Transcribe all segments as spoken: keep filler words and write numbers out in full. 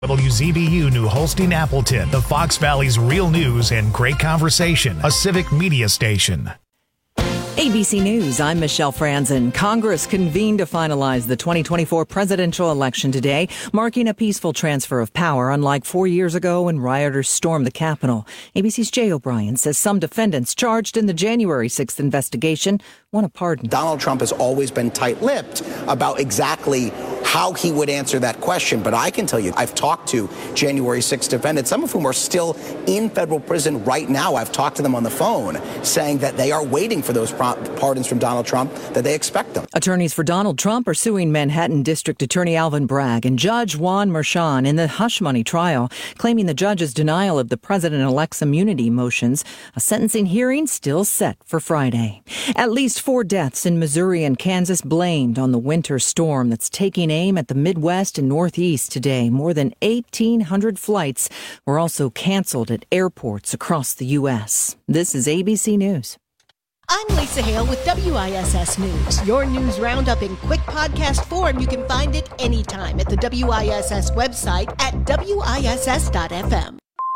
W Z B U New Holstein Appleton, the Fox Valley's real news and great conversation, a civic media station. A B C News, I'm Michelle Franzen. Congress convened to finalize the twenty twenty-four presidential election today, marking a peaceful transfer of power, unlike four years ago when rioters stormed the Capitol. A B C's Jay O'Brien says some defendants charged in the January sixth investigation want a pardon. Donald Trump has always been tight-lipped about exactly how he would answer that question. But I can tell you, I've talked to January sixth defendants, some of whom are still in federal prison right now. I've talked to them on the phone saying that they are waiting for those pardons from Donald Trump, that they expect them. Attorneys for Donald Trump are suing Manhattan District Attorney Alvin Bragg and Judge Juan Merchan in the hush money trial, claiming the judge's denial of the president-elect's immunity motions. A sentencing hearing still set for Friday. At least four deaths in Missouri and Kansas blamed on the winter storm that's taking aim at the Midwest and Northeast today. More than eighteen hundred flights were also canceled at airports across the U S. This is A B C News. I'm Lisa Hale with W I S S News. Your news roundup in quick podcast form. You can find it anytime at the W I S S website at W I S S dot F M.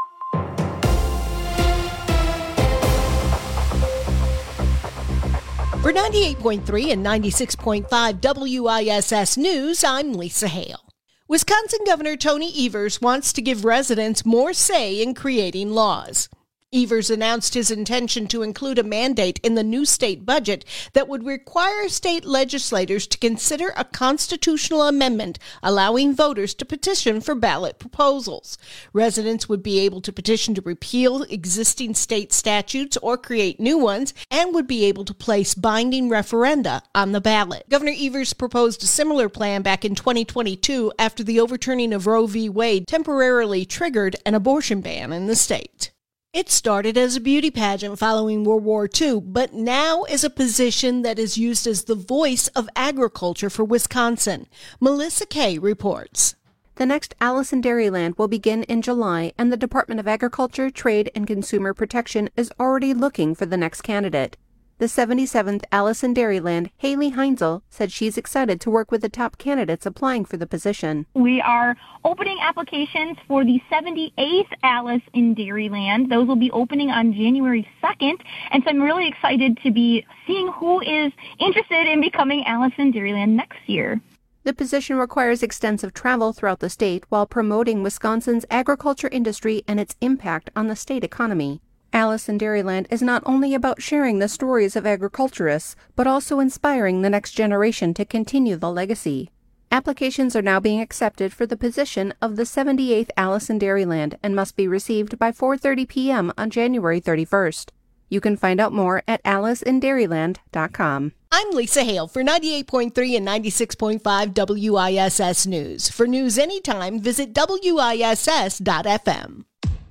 For ninety-eight point three and ninety-six point five W I S S News, I'm Lisa Hale. Wisconsin Governor Tony Evers wants to give residents more say in creating laws. Evers announced his intention to include a mandate in the new state budget that would require state legislators to consider a constitutional amendment allowing voters to petition for ballot proposals. Residents would be able to petition to repeal existing state statutes or create new ones and would be able to place binding referenda on the ballot. Governor Evers proposed a similar plan back in twenty twenty-two after the overturning of Roe v. Wade temporarily triggered an abortion ban in the state. It started as a beauty pageant following World War Two, but now is a position that is used as the voice of agriculture for Wisconsin. Melissa Kay reports. The next Alice in Dairyland will begin in July, and the Department of Agriculture, Trade, and Consumer Protection is already looking for the next candidate. The seventy-seventh Alice in Dairyland, Haley Heinzel, said she's excited to work with the top candidates applying for the position. We are opening applications for the seventy-eighth Alice in Dairyland. Those will be opening on January second, and so I'm really excited to be seeing who is interested in becoming Alice in Dairyland next year. The position requires extensive travel throughout the state while promoting Wisconsin's agriculture industry and its impact on the state economy. Alice in Dairyland is not only about sharing the stories of agriculturists, but also inspiring the next generation to continue the legacy. Applications are now being accepted for the position of the seventy-eighth Alice in Dairyland and must be received by four thirty p.m. on January thirty-first. You can find out more at alice in dairyland dot com. I'm Lisa Hale for ninety-eight point three and ninety-six point five W I S S News. For news anytime, visit W I S S dot F M.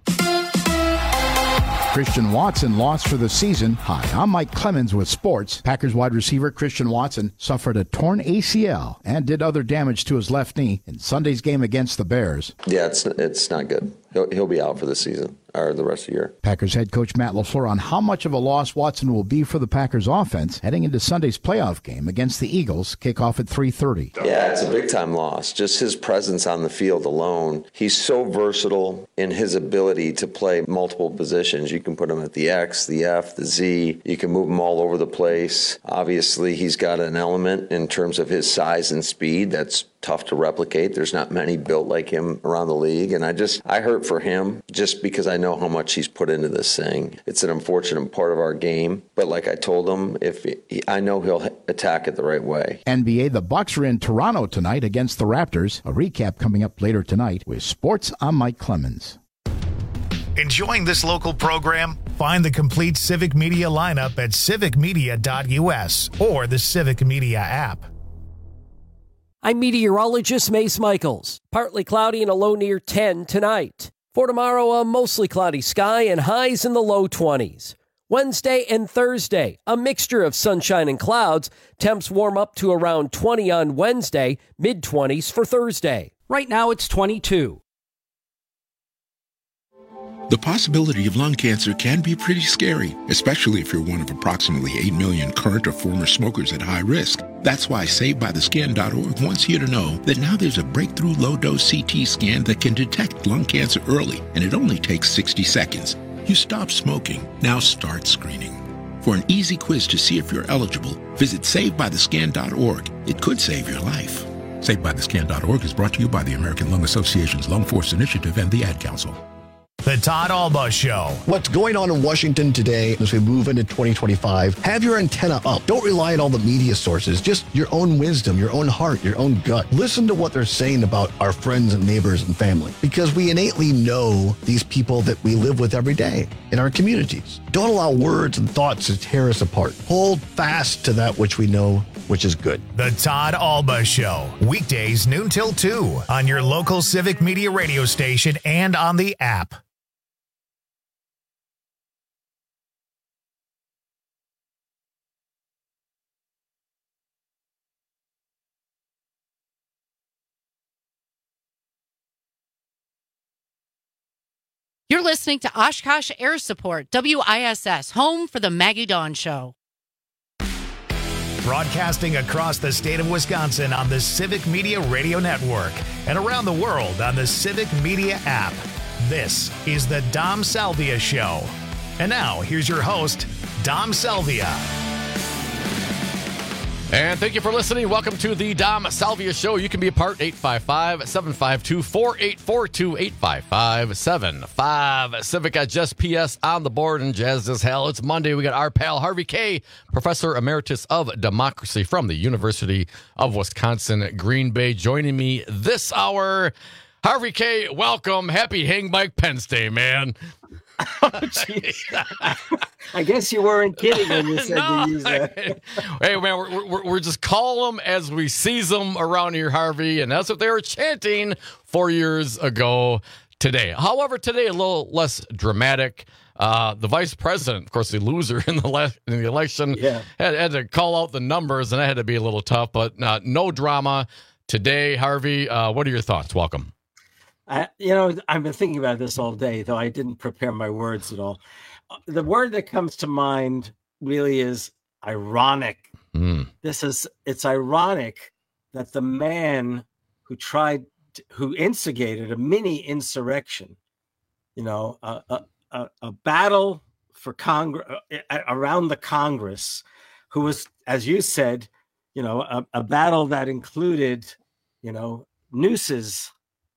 Christian Watson lost for the season. Hi, I'm Mike Clemens with sports. Packers wide receiver Christian Watson suffered a torn A C L and did other damage to his left knee in Sunday's game against the Bears. Yeah, it's it's not good. He'll, he'll be out for the season, or the rest of the year. Packers head coach Matt LaFleur on how much of a loss Watson will be for the Packers offense heading into Sunday's playoff game against the Eagles, kickoff at three thirty. Yeah, it's a big-time loss. Just his presence on the field alone. He's so versatile in his ability to play multiple positions. You can put him at the X, the F, the Z. You can move him all over the place. Obviously, he's got an element in terms of his size and speed that's tough to replicate. There's not many built like him around the league, and I just I hurt for him just because I know how much he's put into this thing. It's an unfortunate part of our game, but like I told him, if he, I know he'll attack it the right way. N B A, the Bucks are in Toronto tonight against the Raptors. A recap coming up later tonight with sports. I'm Mike Clemens. Enjoying this local program? Find the complete Civic Media lineup at civic media dot U S or the Civic Media app. I'm meteorologist Mace Michaels. Partly cloudy and a low near ten tonight. For tomorrow, a mostly cloudy sky and highs in the low twenties. Wednesday and Thursday, a mixture of sunshine and clouds. Temps warm up to around twenty on Wednesday, mid-twenties for Thursday. Right now, it's twenty-two. The possibility of lung cancer can be pretty scary, especially if you're one of approximately eight million current or former smokers at high risk. That's why Saved By The Scan dot org wants you to know that now there's a breakthrough low-dose C T scan that can detect lung cancer early, and it only takes sixty seconds. You stop smoking, now start screening. For an easy quiz to see if you're eligible, visit Saved By The Scan dot org. It could save your life. Saved By The Scan dot org is brought to you by the American Lung Association's Lung Force Initiative and the Ad Council. The Todd Alba Show. What's going on in Washington today as we move into twenty twenty-five? Have your antenna up. Don't rely on all the media sources. Just your own wisdom, your own heart, your own gut. Listen to what they're saying about our friends and neighbors and family, because we innately know these people that we live with every day in our communities. Don't allow words and thoughts to tear us apart. Hold fast to that which we know, which is good. The Todd Alba Show. Weekdays noon till two on your local Civic Media radio station and on the app. You're listening to Oshkosh Air Support, W I S S, home for the Maggie Dawn Show. Broadcasting across the state of Wisconsin on the Civic Media Radio Network and around the world on the Civic Media app. This is the Dom Salvia Show. And now, here's your host, Dom Salvia. And thank you for listening. Welcome to the Dom Salvia Show. You can be a part, eight five five, seven five two, four eight four two, eight five five, seven five. Civic at Just P S on the board and jazz as hell. It's Monday. We got our pal Harvey Kaye, Professor Emeritus of Democracy from the University of Wisconsin, Green Bay, joining me this hour. Harvey Kaye, welcome. Happy Hang Bike Pence Day, man. Oh, I guess you weren't kidding when you said no, to use that. Hey, man, we're, we're, we're just calling them as we seize them around here, Harvey, and that's what they were chanting four years ago today. However, today a little less dramatic. Uh, the vice president, of course, the loser in the, le- in the election, yeah. had, had to call out the numbers, and that had to be a little tough, but uh, no drama today. Harvey, uh, what are your thoughts? Welcome. I, you know, I've been thinking about this all day, though I didn't prepare my words at all. The word that comes to mind really is ironic. Mm. This is, it's ironic that the man who tried, to, who instigated a mini insurrection, you know, a, a, a, a battle for Congress, around the Congress, who was, as you said, you know, a, a battle that included, you know, nooses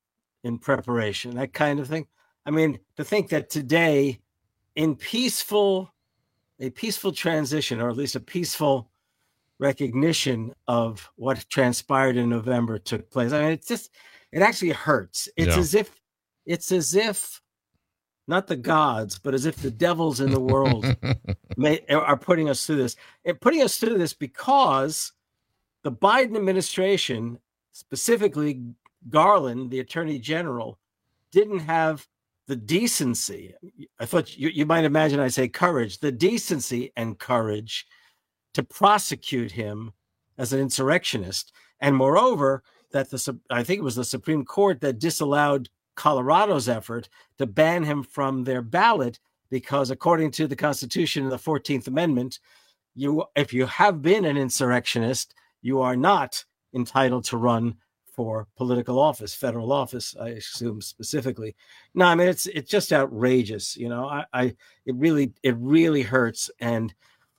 in preparation, that kind of thing. I mean, to think that today, in peaceful, a peaceful transition, or at least a peaceful recognition of what transpired in November took place. I mean, it's just, it actually hurts. It's Yeah. as if, it's as if, not the gods, but as if the devils in the world may, are putting us through this. And putting us through this because the Biden administration, specifically Garland, the Attorney General, didn't have the decency. I thought you, you might imagine I say courage, the decency and courage to prosecute him as an insurrectionist. And moreover, that the I think it was the Supreme Court that disallowed Colorado's effort to ban him from their ballot because, according to the Constitution and the fourteenth Amendment, you if you have been an insurrectionist, you are not entitled to run for political office, federal office, I assume specifically. No, I mean, it's it's just outrageous. You know, I, I it really it really hurts, and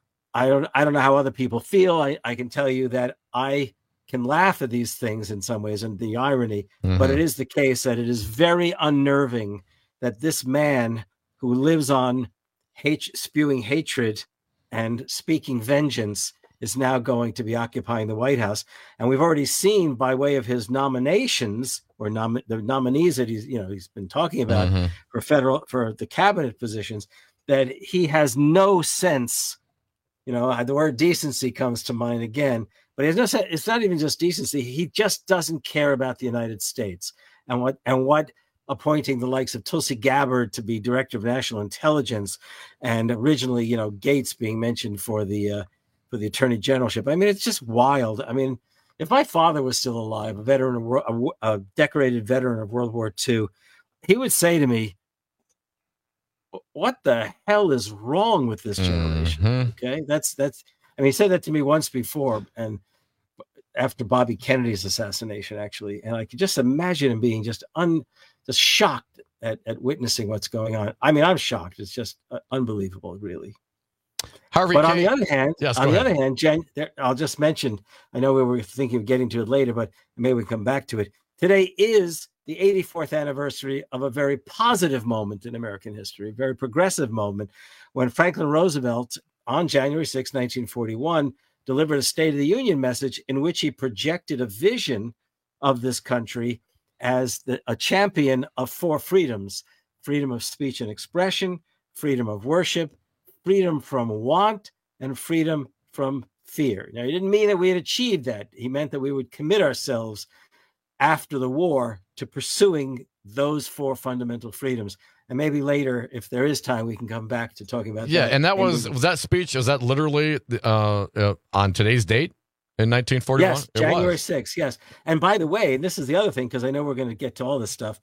I don't I don't know how other people feel. I, I can tell you that I can laugh at these things in some ways and the irony, mm-hmm. but it is the case that it is very unnerving that this man who lives on hate, spewing hatred and speaking vengeance is now going to be occupying the White House. And we've already seen by way of his nominations or nom- the nominees that he's, you know, he's been talking about Mm-hmm. for federal, for the cabinet positions, that he has no sense, you know, the word decency comes to mind again, but it's not, it's not even just decency. He just doesn't care about the United States and what, and what appointing the likes of Tulsi Gabbard to be director of national intelligence. And originally, you know, Gates being mentioned for the, uh, for the attorney generalship. I mean, it's just wild. I mean, if my father was still alive, a veteran, of, a, a decorated veteran of World War Two, he would say to me, what the hell is wrong with this generation? Mm-hmm. Okay, that's that's. I mean, he said that to me once before, and after Bobby Kennedy's assassination, actually, and I could just imagine him being just un, just shocked at, at witnessing what's going on. I mean, I'm shocked. It's just uh, unbelievable, really. Harvey, but K- on the other hand, yes, on the ahead. other hand, Jen, there, I'll just mention. I know we were thinking of getting to it later, but maybe we come back to it. Today is the eighty-fourth anniversary of a very positive moment in American history, a very progressive moment, when Franklin Roosevelt, on January sixth, nineteen forty-one, delivered a State of the Union message in which he projected a vision of this country as the, a champion of four freedoms: freedom of speech and expression, freedom of worship, freedom from want, and freedom from fear. Now, he didn't mean that we had achieved that. He meant that we would commit ourselves after the war to pursuing those four fundamental freedoms. And maybe later, if there is time, we can come back to talking about yeah, that. Yeah, and that was, was that speech, was that literally uh, uh, on today's date in nineteen forty-one? Yes, January sixth, yes. And by the way, this is the other thing, because I know we're going to get to all this stuff.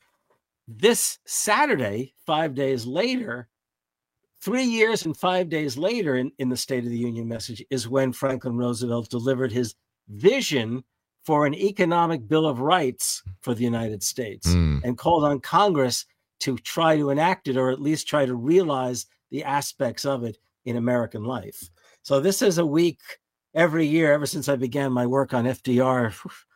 This Saturday, five days later, three years and five days later in, in the State of the Union message is when Franklin Roosevelt delivered his vision for an economic Bill of Rights for the United States mm. and called on Congress to try to enact it, or at least try to realize the aspects of it in American life. So this is a week every year, ever since I began my work on F D R,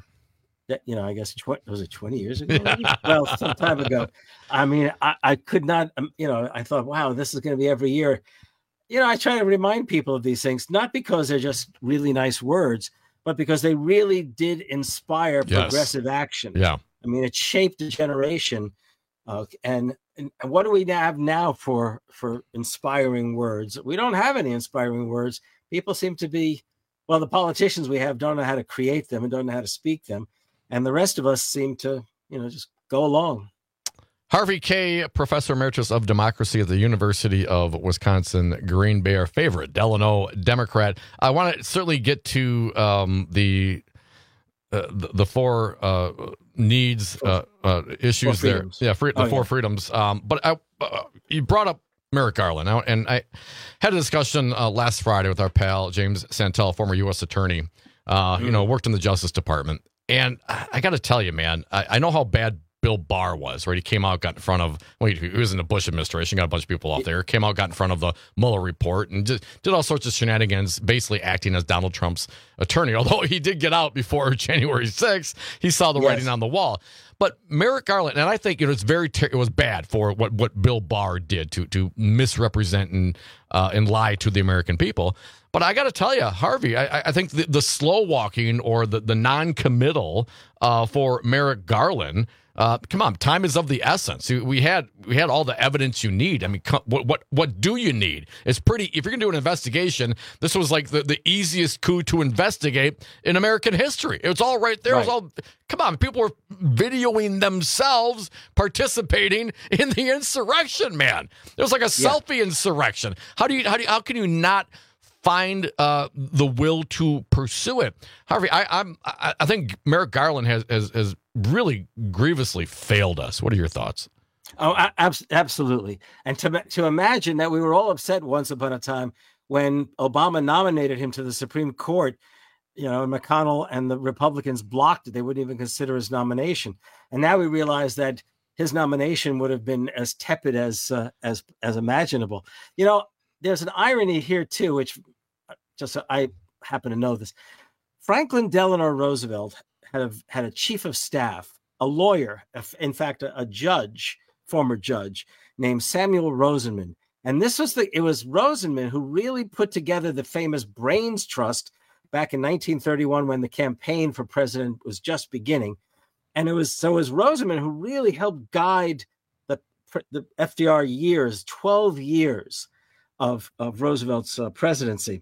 that, you know, I guess, tw- was it twenty years ago? Yeah. Well, some time ago. I mean, I, I could not, um, you know, I thought, wow, this is going to be every year. You know, I try to remind people of these things, not because they're just really nice words, but because they really did inspire Yes. progressive action. Yeah. I mean, it shaped a generation. Uh, and, and what do we have now for, for inspiring words? We don't have any inspiring words. People seem to be, well, the politicians we have don't know how to create them and don't know how to speak them. And the rest of us seem to, you know, just go along. Harvey Kaye, Professor Emeritus of Democracy at the University of Wisconsin, Green Bay, our favorite Delano Democrat. I want to certainly get to um, the, uh, the the four uh, needs uh, uh, issues four there. Yeah, free, the oh, four yeah. freedoms. Um, but I, uh, you brought up Merrick Garland, now, and I had a discussion uh, last Friday with our pal James Santel, former U S attorney. Uh, mm. You know, worked in the Justice Department, and I, I got to tell you, man, I, I know how bad Bill Barr was, right? He came out, got in front of, well, he was in the Bush administration, got a bunch of people off there, came out, got in front of the Mueller report, and just did all sorts of shenanigans, basically acting as Donald Trump's attorney. Although he did get out before January sixth, he saw the Yes. writing on the wall. But Merrick Garland, and I think it was very, ter- it was bad for what, what Bill Barr did to to misrepresent and uh, and lie to the American people. But I got to tell you, Harvey, I, I think the, the slow walking or the, the non-committal uh, for Merrick Garland, uh, come on, time is of the essence. We had we had all the evidence you need. I mean, co- what what what do you need? It's pretty. If you're gonna do an investigation, this was like the, the easiest coup to investigate in American history. It was all right there. It was Right. all. Come on, people were videoing themselves participating in the insurrection. Man, it was like a Yeah. selfie insurrection. How do you how do you, how can you not find uh, the will to pursue it? Harvey, I, I'm I, I think Merrick Garland has, has has really grievously failed us. What are your thoughts? Oh, a- abs- absolutely. And to to imagine that we were all upset once upon a time when Obama nominated him to the Supreme Court, you know, and McConnell and the Republicans blocked it. They wouldn't even consider his nomination. And now we realize that his nomination would have been as tepid as uh, as as imaginable. You know, there's an irony here too, which just I happen to know this. Franklin Delano Roosevelt had a, had a chief of staff, a lawyer, in fact, a, a judge, former judge named Samuel Rosenman. And this was the, it was Rosenman who really put together the famous Brains Trust back in nineteen thirty-one when the campaign for president was just beginning. And it was, so it was Rosenman who really helped guide the, the F D R years, twelve years of, of Roosevelt's uh, presidency.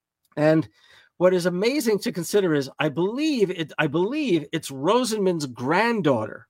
And what is amazing to consider is I believe it, I believe it's Rosenman's granddaughter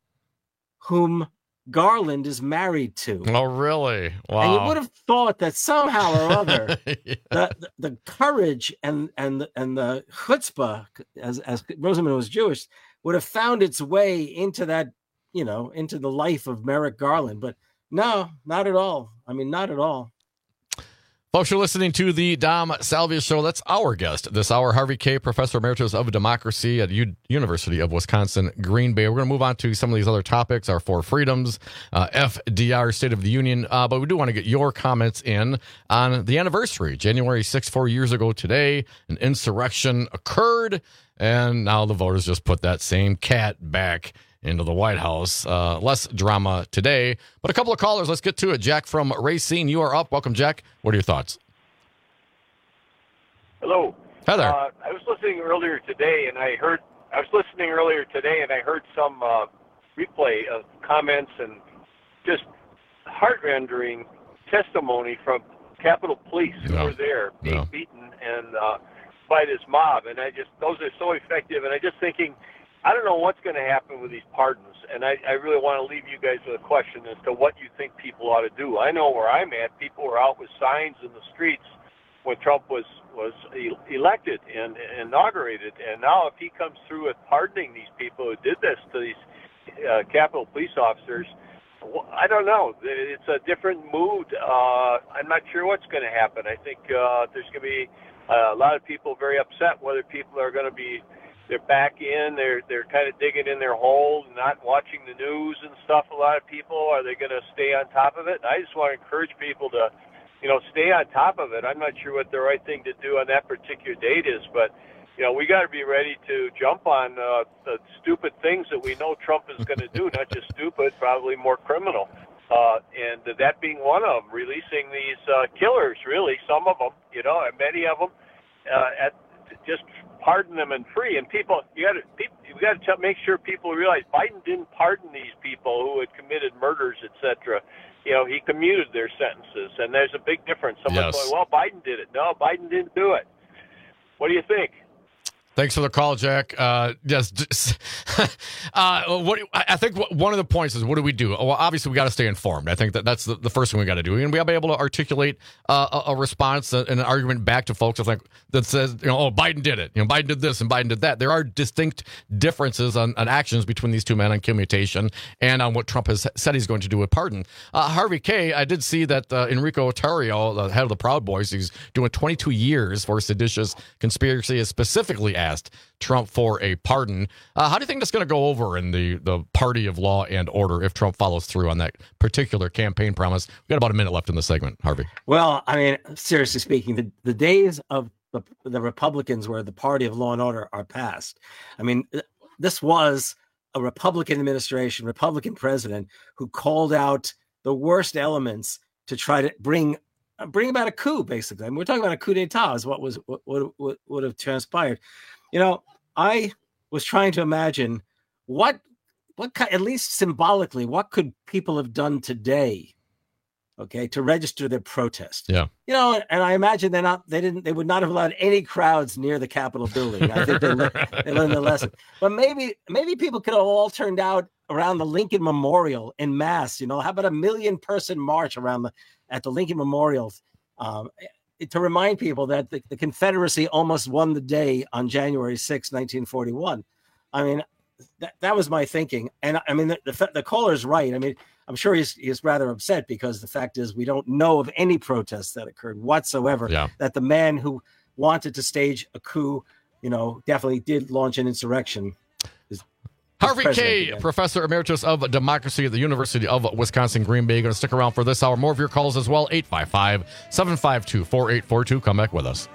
whom Garland is married to. Oh, really? Wow. And you would have thought that somehow or other, Yeah. the, the the courage and and and the chutzpah, as as Rosenman was Jewish, would have found its way into that, you know, into the life of Merrick Garland. But No, not at all. I mean, not at all. Folks, you're listening to the Dom Salvia Show. That's our guest this hour, Harvey Kaye, Professor Emeritus of Democracy at U- University of Wisconsin, Green Bay. We're going to move on to some of these other topics, our four freedoms, uh, F D R, State of the Union. Uh, but we do want to get your comments in on the anniversary. January sixth, four years ago today, an insurrection occurred, and now the voters just put that same cat back into the White House. Uh, less drama today, but a couple of callers. Let's get to it. Jack from Racine, you are up. Welcome, Jack. What are your thoughts? Hello. Hi there. Uh, I was listening earlier today, and I heard. I was listening earlier today, and I heard some uh, replay of comments and just heart-rending testimony from Capitol Police who No. were there being No. beaten and uh, by this mob. And I just those are so effective. And I just thinking, I don't know what's going to happen with these pardons, and I, I really want to leave you guys with a question as to what you think people ought to do. I know where I'm at. People were out with signs in the streets when Trump was was e- elected and inaugurated, and now if he comes through with pardoning these people who did this to these uh, Capitol Police officers, well, I don't know. It's a different mood. Uh, I'm not sure what's going to happen. I think uh, there's going to be uh, a lot of people very upset whether people are going to be they're back in, they're they're kind of digging in their hole, not watching the news and stuff. A lot of people, are they going to stay on top of it? I just want to encourage people to, you know, stay on top of it. I'm not sure what the right thing to do on that particular date is, but, you know, we got to be ready to jump on uh, the stupid things that we know Trump is going to do, not just stupid, probably more criminal. Uh, and that being one of them, releasing these uh, killers, really, some of them, you know, and many of them, uh, at just pardon them and free. And people, you got to, you got to make sure people realize Biden didn't pardon these people who had committed murders, et cetera. You know, he commuted their sentences, and there's a big difference. Someone's Yes. going, well, Biden did it. No, Biden didn't do it. What do you think? Thanks for the call, Jack. Uh, yes, just, uh, what I think one of the points is, what do we do? Well, obviously, we got to stay informed. I think that that's the, the first thing we got to do, and we got to be able to articulate uh, a, a response and an argument back to folks. I think that says, you know, oh, Biden did it. You know, Biden did this and Biden did that. There are distinct differences on, on actions between these two men on commutation and on what Trump has said he's going to do with pardon. Uh, Harvey Kaye, I did see that uh, Enrico Tarrio, the head of the Proud Boys, he's doing twenty-two years for seditious conspiracy, is specifically asked Trump for a pardon. Uh, how do you think that's going to go over in the, the party of law and order if Trump follows through on that particular campaign promise? We've got about a minute left in the segment, Harvey. Well, I mean, seriously speaking, the, the days of the, the Republicans where the party of law and order are past. I mean, this was a Republican administration, Republican president who called out the worst elements to try to bring bring about a coup, basically. I mean, we're talking about a coup d'etat is what was what, what, what would have transpired. You know, I was trying to imagine what, what at least symbolically, what could people have done today, okay, to register their protest? Yeah, you know, and I imagine they're not, they didn't, they would not have allowed any crowds near the Capitol building. I think they, le- they learned their lesson. But maybe, maybe people could have all turned out around the Lincoln Memorial en masse. You know, how about a million person march around the at the Lincoln Memorial? Um, to remind people that the, the Confederacy almost won the day on January sixth, nineteen forty-one. I mean, that, that was my thinking. And I mean, the, the, the caller's right. I mean, I'm sure he's, he's rather upset because the fact is we don't know of any protests that occurred whatsoever, yeah. that the man who wanted to stage a coup, you know, definitely did launch an insurrection. Harvey Kaye, Professor Emeritus of Democracy at the University of Wisconsin, Green Bay. Going to stick around for this hour. More of your calls as well. eight five five, seven five two, four eight four two. Come back with us.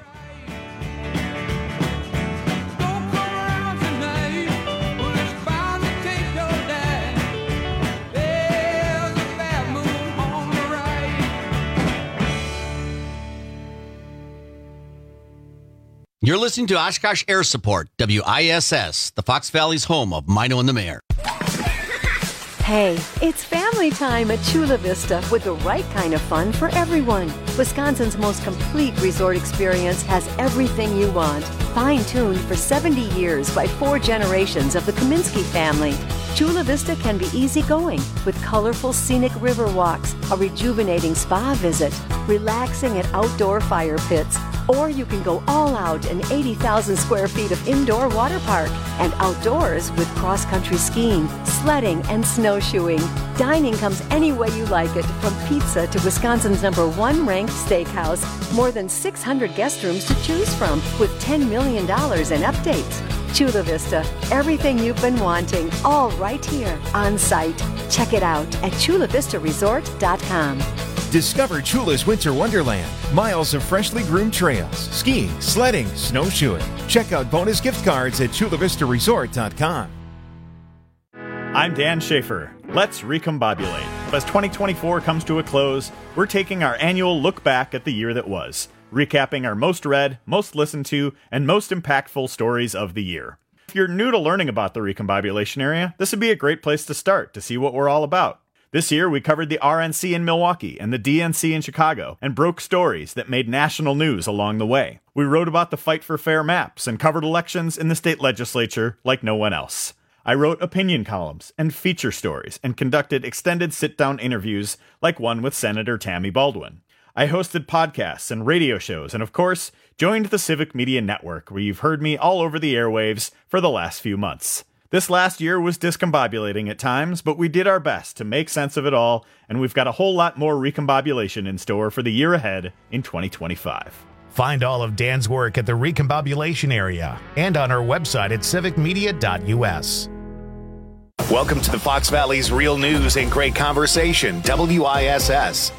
You're listening to Oshkosh Air Support, W I S S, the Fox Valley's home of Mino and the Mayor. Hey, it's family time at Chula Vista with the right kind of fun for everyone. Wisconsin's most complete resort experience has everything you want. Fine-tuned for seventy years by four generations of the Kaminsky family. Chula Vista can be easygoing with colorful scenic river walks, a rejuvenating spa visit, relaxing at outdoor fire pits, Or you can go all out in eighty thousand square feet of indoor water park and outdoors with cross-country skiing, sledding, and snowshoeing. Dining comes any way you like it, from pizza to Wisconsin's number one ranked steakhouse. More than six hundred guest rooms to choose from with ten million dollars in updates. Chula Vista, everything you've been wanting, all right here on site. Check it out at chula vista resort dot com. Discover Chula's Winter Wonderland. Miles of freshly groomed trails, skiing, sledding, snowshoeing. Check out bonus gift cards at chula vista resort dot com. I'm Dan Schaefer. Let's recombobulate. As twenty twenty-four comes to a close, we're taking our annual look back at the year that was, recapping our most read, most listened to, and most impactful stories of the year. If you're new to learning about the recombobulation area, this would be a great place to start to see what we're all about. This year, we covered the R N C in Milwaukee and the D N C in Chicago and broke stories that made national news along the way. We wrote about the fight for fair maps and covered elections in the state legislature like no one else. I wrote opinion columns and feature stories and conducted extended sit-down interviews like one with Senator Tammy Baldwin. I hosted podcasts and radio shows and, of course, joined the Civic Media Network, where you've heard me all over the airwaves for the last few months. This last year was discombobulating at times, but we did our best to make sense of it all, and we've got a whole lot more recombobulation in store for the year ahead in twenty twenty-five. Find all of Dan's work at the recombobulation area and on our website at civic media dot u s. Welcome to the Fox Valley's Real News and Great Conversation, W I S S.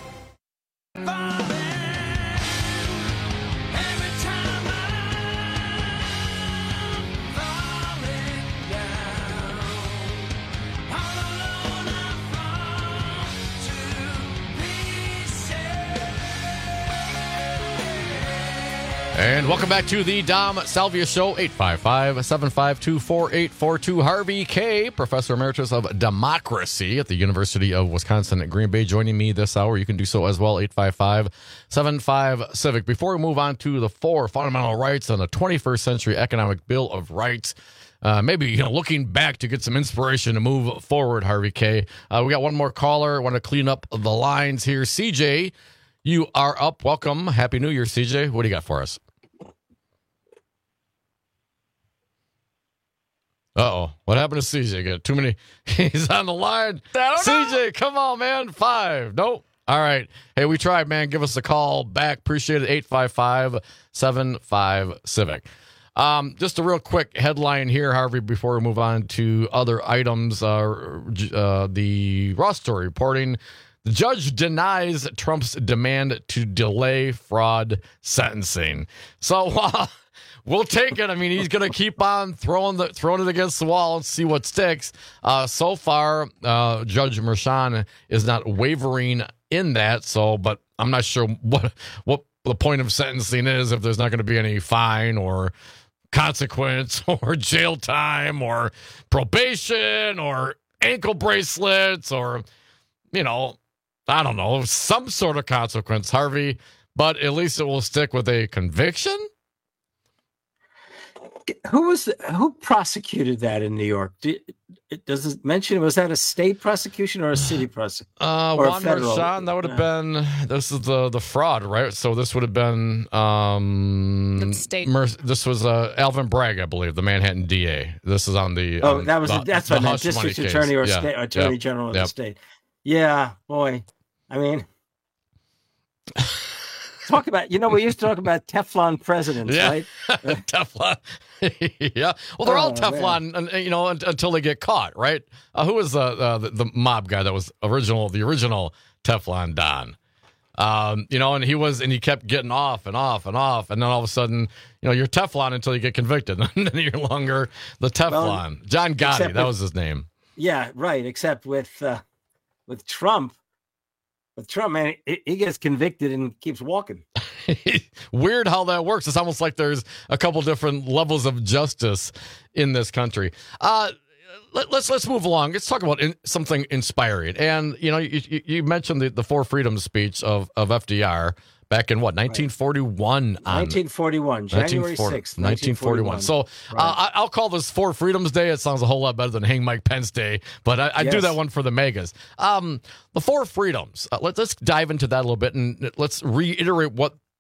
And welcome back to the Dom Salvia Show, eight five five, seven five two, four eight four two. Harvey Kaye, Professor Emeritus of Democracy at the University of Wisconsin at Green Bay, joining me this hour. You can do so as well, eight five five, seven five, Civic. Before we move on to the four fundamental rights on the twenty-first century Economic Bill of Rights, uh, maybe you know, looking back to get some inspiration to move forward, Harvey Kaye. Uh, we got one more caller. I want to clean up the lines here. C J, you are up. Welcome. Happy New Year, C J. What do you got for us? Uh-oh. What happened to C J? Got too many. He's on the line. C J, come on, man. Five. Nope. All right. Hey, we tried, man. Give us a call back. Appreciate it. eight five five, seven five, Civic. Um, just a real quick headline here, Harvey, before we move on to other items. Uh, uh, the Raw Story reporting, the judge denies Trump's demand to delay fraud sentencing. So while... Uh, We'll take it. I mean, he's going to keep on throwing the throwing it against the wall and see what sticks. Uh, so far, uh, Judge Merchan is not wavering in that. So, but I'm not sure what what the point of sentencing is if there's not going to be any fine or consequence or jail time or probation or ankle bracelets or, you know, I don't know, some sort of consequence, Harvey. But at least it will stick with a conviction. Who was the, who prosecuted that in New York? Do, does it mention, was that a state prosecution or a city prosecution? Uh, or Juan Merchan, that would have yeah. been, this is the, the fraud, right? So this would have been, um, state. Mer- this was uh, Alvin Bragg, I believe, the Manhattan D A. This is on the. Oh, um, that was, the, a, that's the what I meant, district attorney or yeah. state, attorney yep. general of yep. the state. Yeah, boy. I mean, talk about, you know, we used to talk about Teflon presidents, yeah. right? Teflon. yeah. Well, they're oh, all Teflon, and, you know, until they get caught, right? Uh, who was the, uh, the the mob guy that was original, the original Teflon Don? Um, you know, and he was, and he kept getting off and off and off, and then all of a sudden, you know, you're Teflon until you get convicted, and then you're longer the Teflon. Well, John Gotti, that with, was his name. Yeah, right. Except with uh, with Trump. With Trump, man, he gets convicted and keeps walking. Weird how that works. It's almost like there's a couple different levels of justice in this country. Uh, let, let's let's move along. Let's talk about in, something inspiring. And you know, you, you mentioned the, the Four Freedoms speech of, of F D R back in what, nineteen forty-one? Right. nineteen forty-one, January sixth, nineteen forty-one. So right. uh, I'll call this Four Freedoms Day. It sounds a whole lot better than Hang Mike Pence Day, but I, I yes. do that one for the megas. Um, the Four Freedoms. Uh, let's let's dive into that a little bit, and let's reiterate what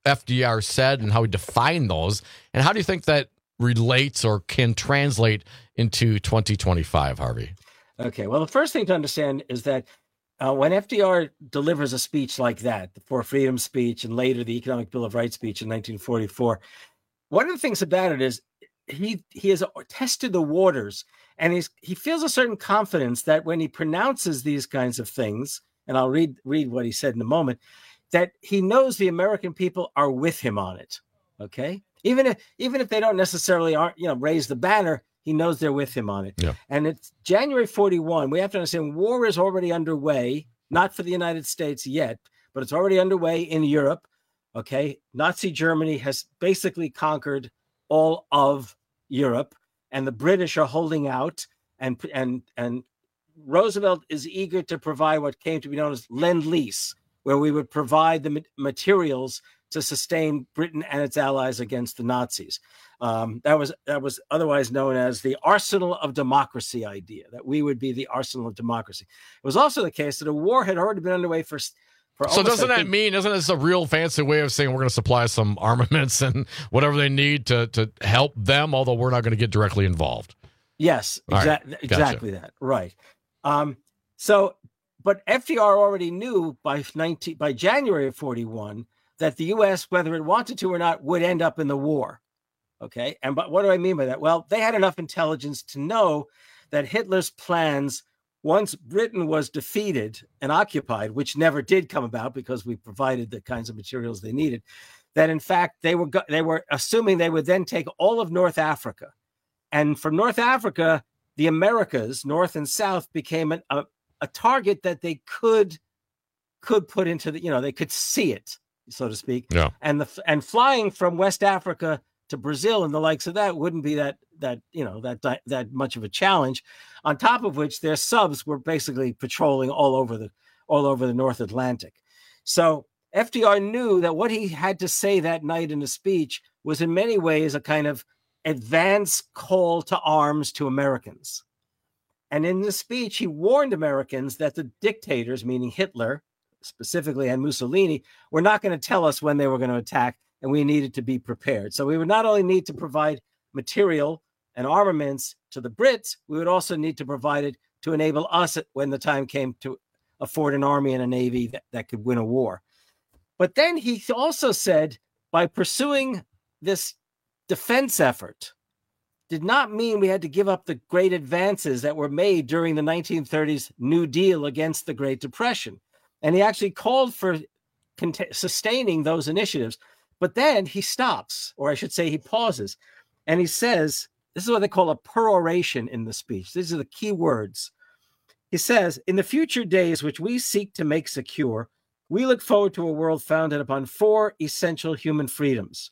F D R said and how he defined those? And how do you think that relates or can translate into twenty twenty-five, Harvey? Okay, well, the first thing to understand is that uh, when F D R delivers a speech like that, the For Freedom speech and later the Economic Bill of Rights speech in nineteen forty-four, one of the things about it is he he has tested the waters, and he's he feels a certain confidence that when he pronounces these kinds of things, and I'll read read what he said in a moment, that he knows the American people are with him on it. Okay, even if even if they don't necessarily aren't you know raise the banner, he knows they're with him on it. Yeah. And it's January forty-one. We have to understand war is already underway, not for the United States yet, but it's already underway in Europe. Okay, Nazi Germany has basically conquered all of Europe, and the British are holding out, and and and Roosevelt is eager to provide what came to be known as Lend-Lease, where we would provide the materials to sustain Britain and its allies against the Nazis. Um, that was that was otherwise known as the arsenal of democracy idea, that we would be the arsenal of democracy. It was also the case that a war had already been underway for For so doesn't that mean, isn't this a real fancy way of saying we're going to supply some armaments and whatever they need to to help them, although we're not going to get directly involved? Yes, exa- right. Gotcha. exactly that. Right. Um, so, but F D R already knew by nineteen by January of forty-one that the U S, whether it wanted to or not, would end up in the war. Okay. And but what do I mean by that? Well, they had enough intelligence to know that Hitler's plans, once Britain was defeated and occupied, which never did come about because we provided the kinds of materials they needed, that in fact they were go- they were assuming they would then take all of North Africa, and from North Africa, the Americas, North and South, became an, a a target that they could could put into the you know they could see it, so to speak. Yeah. And the and flying from West Africa to Brazil and the likes of that wouldn't be that that you know that that much of a challenge. On top of which, their subs were basically patrolling all over the all over the North Atlantic. So F D R knew that what he had to say that night in the speech was in many ways a kind of advance call to arms to Americans. And in the speech, he warned Americans that the dictators, meaning Hitler specifically and Mussolini, were not going to tell us when they were going to attack, and we needed to be prepared. So we would not only need to provide material and armaments to the Brits, we would also need to provide it to enable us, when the time came, to afford an army and a navy that, that could win a war. But then he also said, by pursuing this defense effort, did not mean we had to give up the great advances that were made during the nineteen thirties New Deal against the Great Depression. And he actually called for cont- sustaining those initiatives. But then he stops, or I should say he pauses, and he says, this is what they call a peroration in the speech. These are the key words. He says, in the future days which we seek to make secure, we look forward to a world founded upon four essential human freedoms.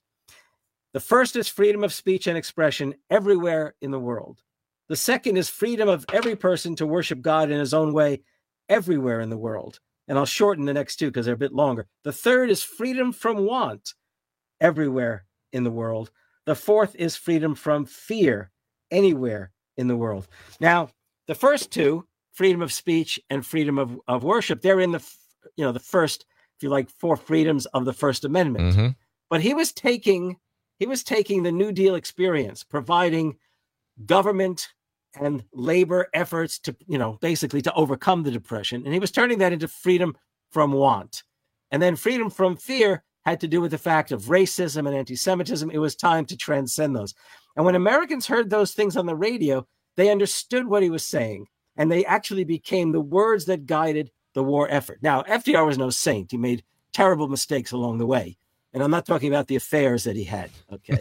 The first is freedom of speech and expression everywhere in the world. The second is freedom of every person to worship God in his own way everywhere in the world. And I'll shorten the next two because they're a bit longer. The third is freedom from want everywhere in the world. The fourth is freedom from fear anywhere in the world. Now, the first two, freedom of speech and freedom of, of worship, they're in the, you know, the first, if you like, four freedoms of the First Amendment. Mm-hmm. But he was taking, he was taking the New Deal experience, providing government and labor efforts to, you know, basically to overcome the Depression. And he was turning that into freedom from want. And then freedom from fear had to do with the fact of racism and anti-Semitism. It was time to transcend those. And when Americans heard those things on the radio, they understood what he was saying. And they actually became the words that guided the war effort. Now, F D R was no saint. He made terrible mistakes along the way. And I'm not talking about the affairs that he had. Okay.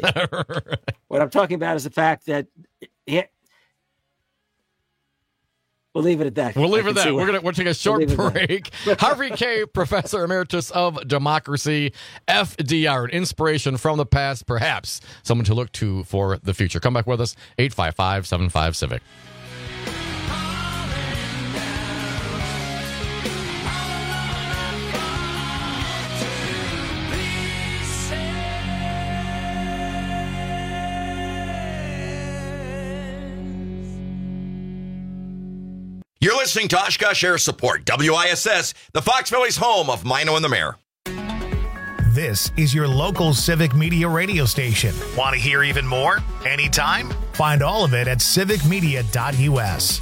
What I'm talking about is the fact that he, we'll leave it at that. We'll leave it at that. We're gonna we'll take a short we'll break. Harvey Kaye, Professor Emeritus of Democracy, F D R, an inspiration from the past, perhaps someone to look to for the future. Come back with us, eight five five, seven five, Civic. You're listening to Oshkosh Air Support, W I S S, the Fox Valley's home of Mino and the Mayor. This is your local Civic Media radio station. Want to hear even more? Anytime? Find all of it at civic media dot u s.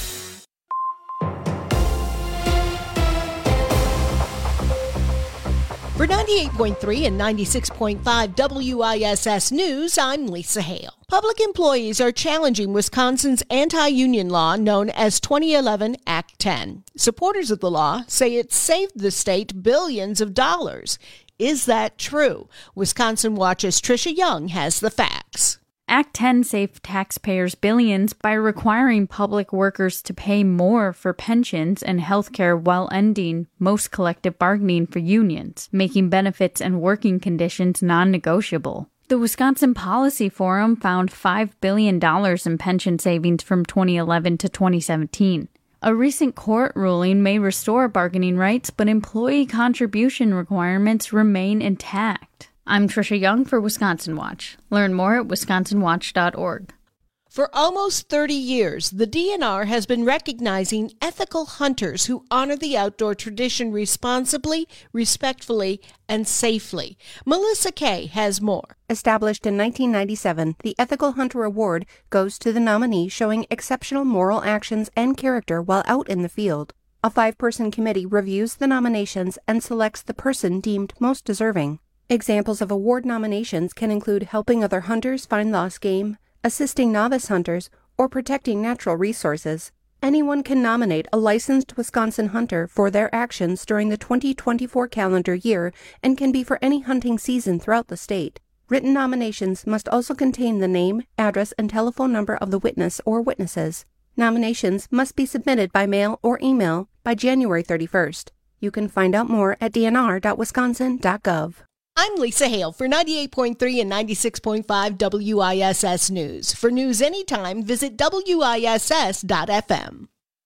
For ninety-eight point three and ninety-six point five W I S S News, I'm Lisa Hale. Public employees are challenging Wisconsin's anti-union law known as twenty eleven Act ten. Supporters of the law say it saved the state billions of dollars. Is that true? Wisconsin Watch's Tricia Young has the facts. Act ten saved taxpayers billions by requiring public workers to pay more for pensions and health care while ending most collective bargaining for unions, making benefits and working conditions non-negotiable. The Wisconsin Policy Forum found five billion dollars in pension savings from twenty eleven to twenty seventeen. A recent court ruling may restore bargaining rights, but employee contribution requirements remain intact. I'm Tricia Young for Wisconsin Watch. Learn more at wisconsin watch dot org. For almost thirty years, the D N R has been recognizing ethical hunters who honor the outdoor tradition responsibly, respectfully, and safely. Melissa Kay has more. Established in nineteen ninety-seven, the Ethical Hunter Award goes to the nominee showing exceptional moral actions and character while out in the field. A five-person committee reviews the nominations and selects the person deemed most deserving. Examples of award nominations can include helping other hunters find lost game, assisting novice hunters, or protecting natural resources. Anyone can nominate a licensed Wisconsin hunter for their actions during the twenty twenty-four calendar year and can be for any hunting season throughout the state. Written nominations must also contain the name, address, and telephone number of the witness or witnesses. Nominations must be submitted by mail or email by January thirty-first. You can find out more at d n r dot wisconsin dot gov. I'm Lisa Hale for ninety-eight point three and ninety-six point five W I S S News. For news anytime, visit W I S S dot f m.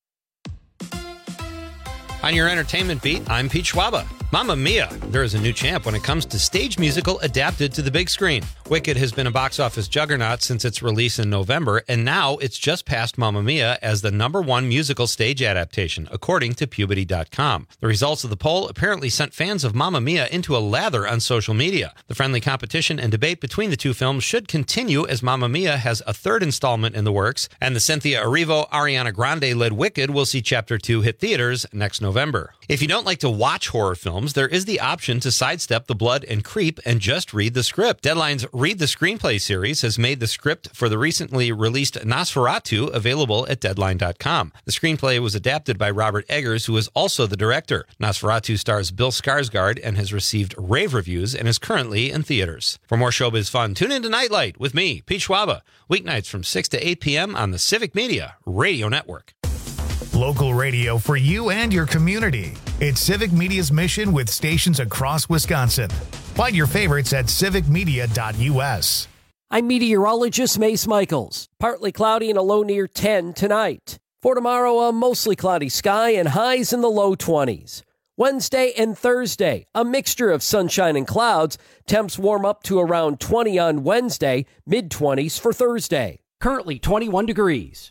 On your entertainment beat, I'm Pete Schwaba. Mamma Mia! There is a new champ when it comes to stage musical adapted to the big screen. Wicked has been a box office juggernaut since its release in November, and now it's just passed Mamma Mia as the number one musical stage adaptation, according to Puberty dot com. The results of the poll apparently sent fans of Mamma Mia into a lather on social media. The friendly competition and debate between the two films should continue as Mamma Mia has a third installment in the works, and the Cynthia Erivo, Ariana Grande-led Wicked will see Chapter two hit theaters next November. If you don't like to watch horror films, there is the option to sidestep the blood and creep and just read the script. Deadline's Read the Screenplay series has made the script for the recently released Nosferatu available at deadline dot com. The screenplay was adapted by Robert Eggers, who is also the director. Nosferatu stars Bill Skarsgård and has received rave reviews and is currently in theaters. For more showbiz fun, tune into Nightlight with me, Pete Schwaba, weeknights from six to eight p.m. on the Civic Media Radio Network. Local radio for you and your community. It's Civic Media's mission with stations across Wisconsin. Find your favorites at civic media dot u s. I'm meteorologist Mace Michaels. Partly cloudy and a low near ten tonight. For tomorrow, a mostly cloudy sky and highs in the low twenties. Wednesday and Thursday, a mixture of sunshine and clouds. Temps warm up to around twenty on Wednesday, mid-twenties for Thursday. Currently twenty-one degrees.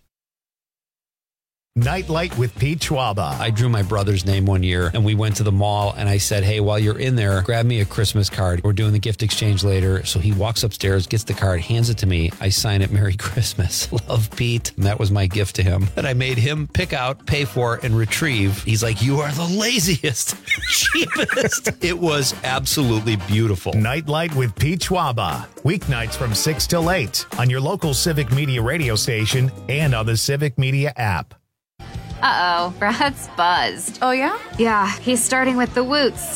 Nightlight with Pete Schwaba. I drew my brother's name one year, and we went to the mall, and I said, hey, while you're in there, grab me a Christmas card. We're doing the gift exchange later. So he walks upstairs, gets the card, hands it to me. I sign it, Merry Christmas. Love, Pete. And that was my gift to him that I made him pick out, pay for, and retrieve. He's like, you are the laziest, cheapest. It was absolutely beautiful. Nightlight with Pete Schwaba. Weeknights from six till eight on your local Civic Media radio station and on the Civic Media app. Uh-oh, Brad's buzzed. Oh, yeah? Yeah, he's starting with the woots.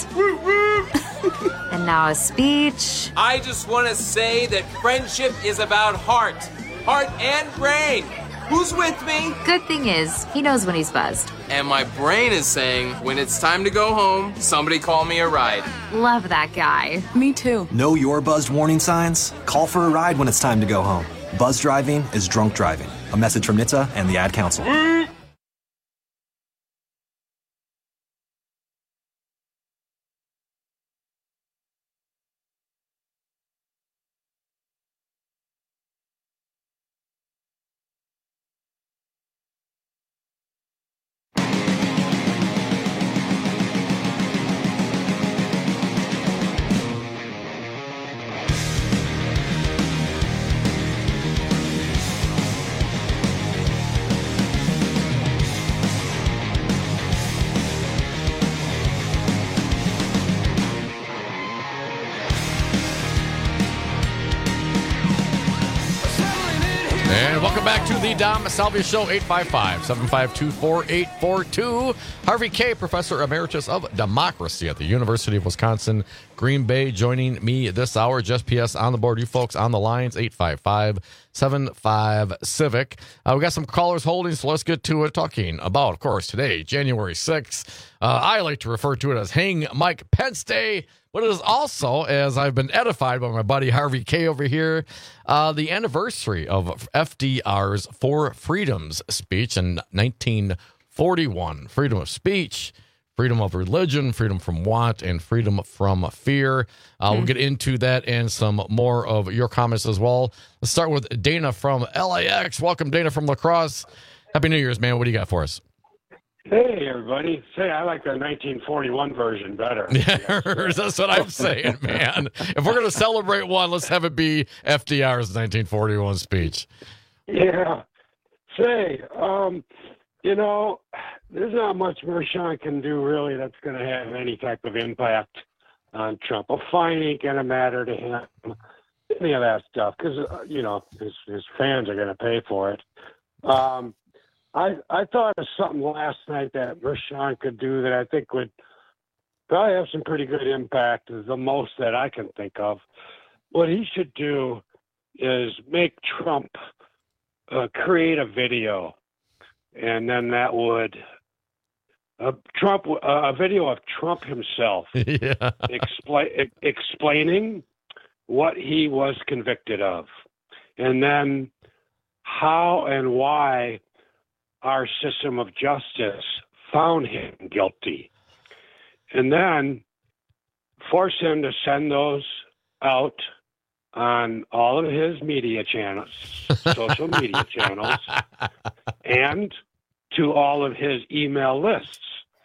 And now a speech. I just want to say that friendship is about heart. Heart and brain. Who's with me? Good thing is, he knows when he's buzzed. And my brain is saying, when it's time to go home, somebody call me a ride. Love that guy. Me too. Know your buzzed warning signs? Call for a ride when it's time to go home. Buzz driving is drunk driving. A message from N H T S A and the Ad Council. The Dom Salvia Show, eight five five, seven five two, four eight four two. Harvey Kaye, Professor Emeritus of Democracy at the University of Wisconsin, Green Bay, joining me this hour. Just P S on the board. You folks on the lines, eight five five, seven five, Civic. Uh, we got some callers holding, so let's get to it. Talking about, of course, today, January sixth. Uh, I like to refer to it as Hang Mike Pence Day, but it is also, as I've been edified by my buddy Harvey Kaye over here, uh, the anniversary of F D R's Four Freedoms speech in nineteen forty-one. Freedom of speech, freedom of religion, freedom from want, and freedom from fear. Uh, mm. We'll get into that and some more of your comments as well. Let's start with Dana from L A X. Welcome, Dana from La Crosse. Happy New Year's, man. What do you got for us? Hey, everybody. Say, I like the nineteen forty-one version better. Yeah, that's what I'm saying, man. If we're going to celebrate one, let's have it be F D R's nineteen forty-one speech. Yeah. Say, um, you know, there's not much Mershon can do, really, that's going to have any type of impact on Trump. A fine ain't going to matter to him, any of that stuff, because, uh, you know, his, his fans are going to pay for it. Um I, I thought of something last night that Mershon could do that I think would probably have some pretty good impact, is the most that I can think of. What he should do is make Trump uh, create a video, and then that would uh, Trump uh, a video of Trump himself yeah. expla- explaining what he was convicted of, and then how and why our system of justice found him guilty, and then force him to send those out on all of his media channels, social media channels, and to all of his email lists.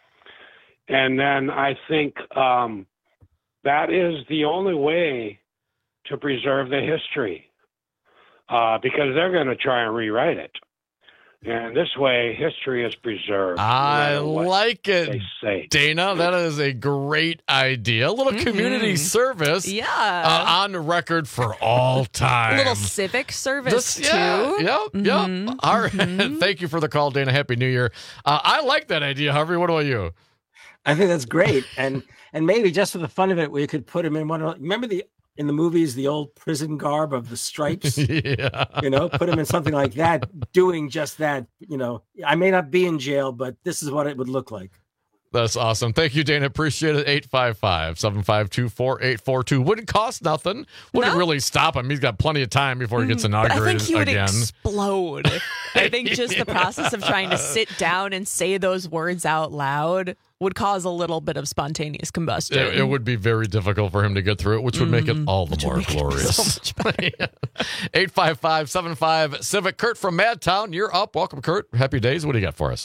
And then I think um, that is the only way to preserve the history, uh, because they're going to try and rewrite it. And this way, history is preserved. I like it, say. Dana. That is a great idea. A little mm-hmm. community service. Yeah. Uh, on record for all time. A little civic service, this, too. Yeah, yep, mm-hmm. yep. All right. Mm-hmm. Thank you for the call, Dana. Happy New Year. Uh, I like that idea, Harvey. What about you? I think that's great. And and maybe just for the fun of it, we could put him in one of, remember the in the movies, the old prison garb of the stripes, yeah. you know, put him in something like that, doing just that. You know, I may not be in jail, but this is what it would look like. That's awesome. Thank you, Dana. Appreciate it. eight five five, seven five two, four eight four two. Wouldn't cost nothing. Wouldn't no. really stop him. He's got plenty of time before he gets inaugurated I think he would again. explode. I think just yeah. the process of trying to sit down and say those words out loud would cause a little bit of spontaneous combustion. It, it would be very difficult for him to get through it, which would make it all the which more glorious. So eight five five, seven five, Civic. Kurt from Madtown, you're up. Welcome, Kurt. Happy days. What do you got for us?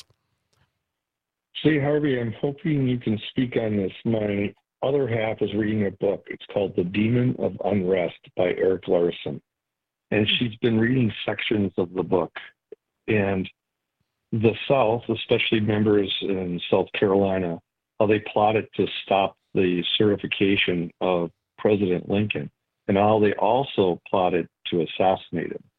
See, Harvey, I'm hoping you can speak on this. My other half is reading a book. It's called The Demon of Unrest by Erik Larson. And she's been reading sections of the book. And the South, especially members in South Carolina, how they plotted to stop the certification of President Lincoln, and how they also plotted to assassinate him.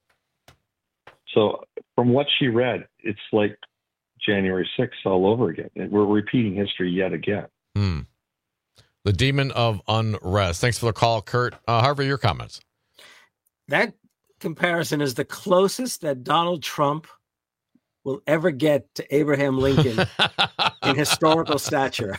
So from what she read, it's like January sixth all over again. We're repeating history yet again. Hmm. The Demon of Unrest. Thanks for the call, Kurt. Uh, Harvey, your comments. That comparison is the closest that Donald Trump will ever get to Abraham Lincoln in historical stature.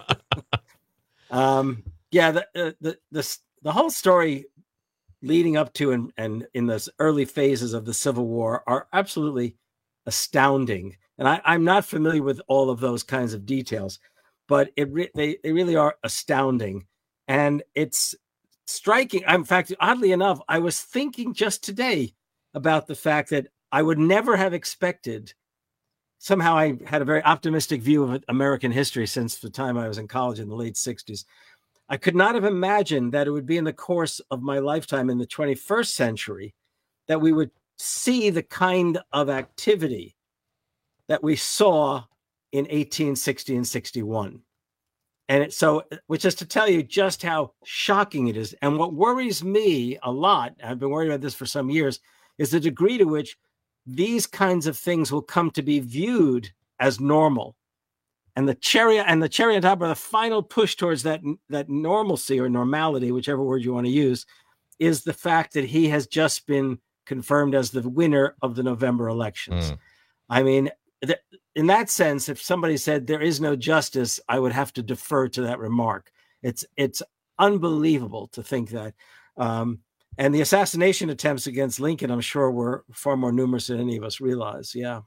um, yeah, the, uh, the the the whole story leading up to and, and in the early phases of the Civil War are absolutely astounding. And I, I'm not familiar with all of those kinds of details, but it re- they, they really are astounding. And it's striking. In fact, oddly enough, I was thinking just today about the fact that I would never have expected, somehow I had a very optimistic view of American history since the time I was in college in the late sixties. I could not have imagined that it would be in the course of my lifetime in the twenty-first century that we would see the kind of activity that we saw in eighteen sixty and sixty-one. And it, so, which is to tell you just how shocking it is. And what worries me a lot, I've been worried about this for some years, is the degree to which these kinds of things will come to be viewed as normal. And the cherry and the cherry on top, or the final push towards that that normalcy or normality, whichever word you want to use, is the fact that he has just been confirmed as the winner of the November elections. Mm. I mean, th- in that sense, if somebody said there is no justice, I would have to defer to that remark. It's it's unbelievable to think that. Um, and the assassination attempts against Lincoln, I'm sure, were far more numerous than any of us realize. Yeah.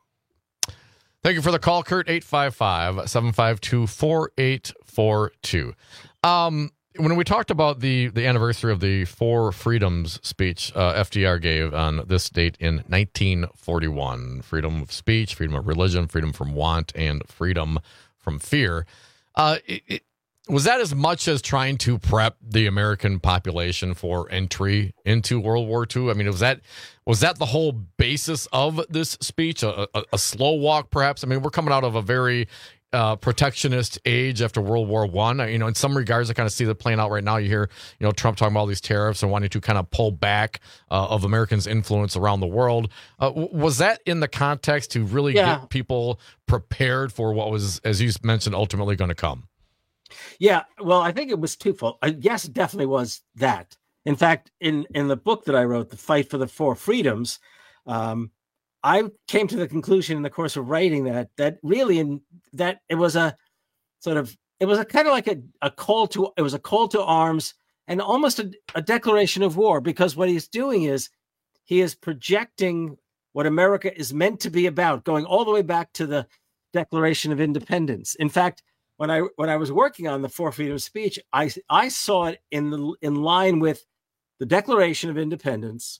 Thank you for the call, Kurt. eight five five, seven five two, four eight four two. Um, when we talked about the, the anniversary of the Four Freedoms speech uh, F D R gave on this date in nineteen forty-one, freedom of speech, freedom of religion, freedom from want, and freedom from fear, uh, it, it, was that as much as trying to prep the American population for entry into World War Two? I mean, was that was that the whole basis of this speech? A, a, a slow walk, perhaps? I mean, we're coming out of a very uh, protectionist age after World War One. You know, in some regards, I kind of see that playing out right now. You hear, you know, Trump talking about all these tariffs and wanting to kind of pull back uh, of Americans' influence around the world. Uh, was that in the context to really Yeah. get people prepared for what was, as you mentioned, ultimately going to come? Yeah, well, I think it was twofold. Uh, yes, it definitely was that. In fact, in, in the book that I wrote, The Fight for the Four Freedoms, um, I came to the conclusion in the course of writing that that really in that it was a sort of it was a kind of like a, a call to it was a call to arms and almost a, a declaration of war, because what he's doing is he is projecting what America is meant to be about, going all the way back to the Declaration of Independence. In fact, When I when I was working on the Four Freedoms speech, I I saw it in the in line with the Declaration of Independence,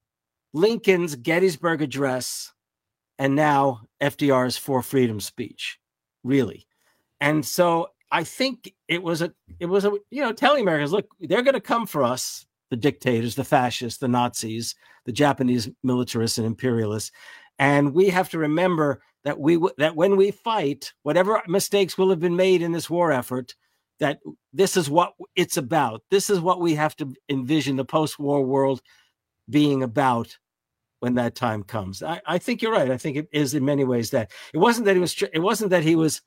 Lincoln's Gettysburg Address, and now F D R's Four Freedoms speech, really. And so I think it was a it was a you know telling Americans, look, they're going to come for us, the dictators, the fascists, the Nazis, the Japanese militarists and imperialists, and we have to remember that we that when we fight, whatever mistakes will have been made in this war effort, that this is what it's about. This is what we have to envision the post-war world being about when that time comes. I, I think you're right. I think it is in many ways that it wasn't that he was. It wasn't that he was.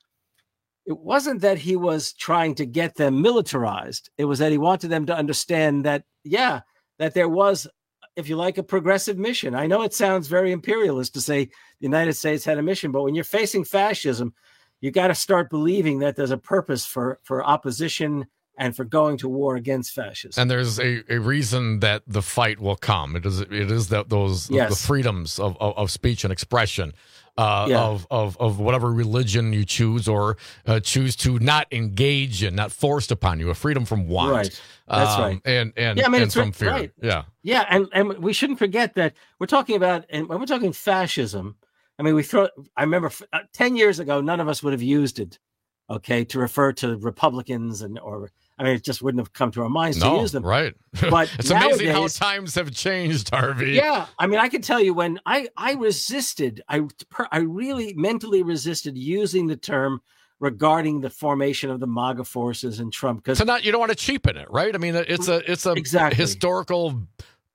It wasn't that he was trying to get them militarized. It was that he wanted them to understand that, yeah, that there was, if you like, a progressive mission. I know it sounds very imperialist to say the United States had a mission, but when you're facing fascism, you got to start believing that there's a purpose for, for opposition and for going to war against fascism. And there's a, a reason that the fight will come. It is it is that those Yes. the freedoms of, of, of speech and expression, uh, Yeah. of, of of whatever religion you choose or uh, choose to not engage in, not forced upon you, a freedom from want. Right. That's Um, right. And and, Yeah, I mean, and it's from right- fear. right. Yeah. Yeah, and, and we shouldn't forget that we're talking about, and when we're talking fascism, I mean, we throw, I remember f- uh, ten years ago, none of us would have used it, okay, to refer to Republicans and, or, I mean, it just wouldn't have come to our minds No, to use them. right. But It's amazing how nowadays- times have changed, Harvey. Yeah, I mean, I can tell you when I I resisted, I per- I really mentally resisted using the term regarding the formation of the MAGA forces and Trump, because So not you don't want to cheapen it, right? I mean, it's a it's a Exactly. historical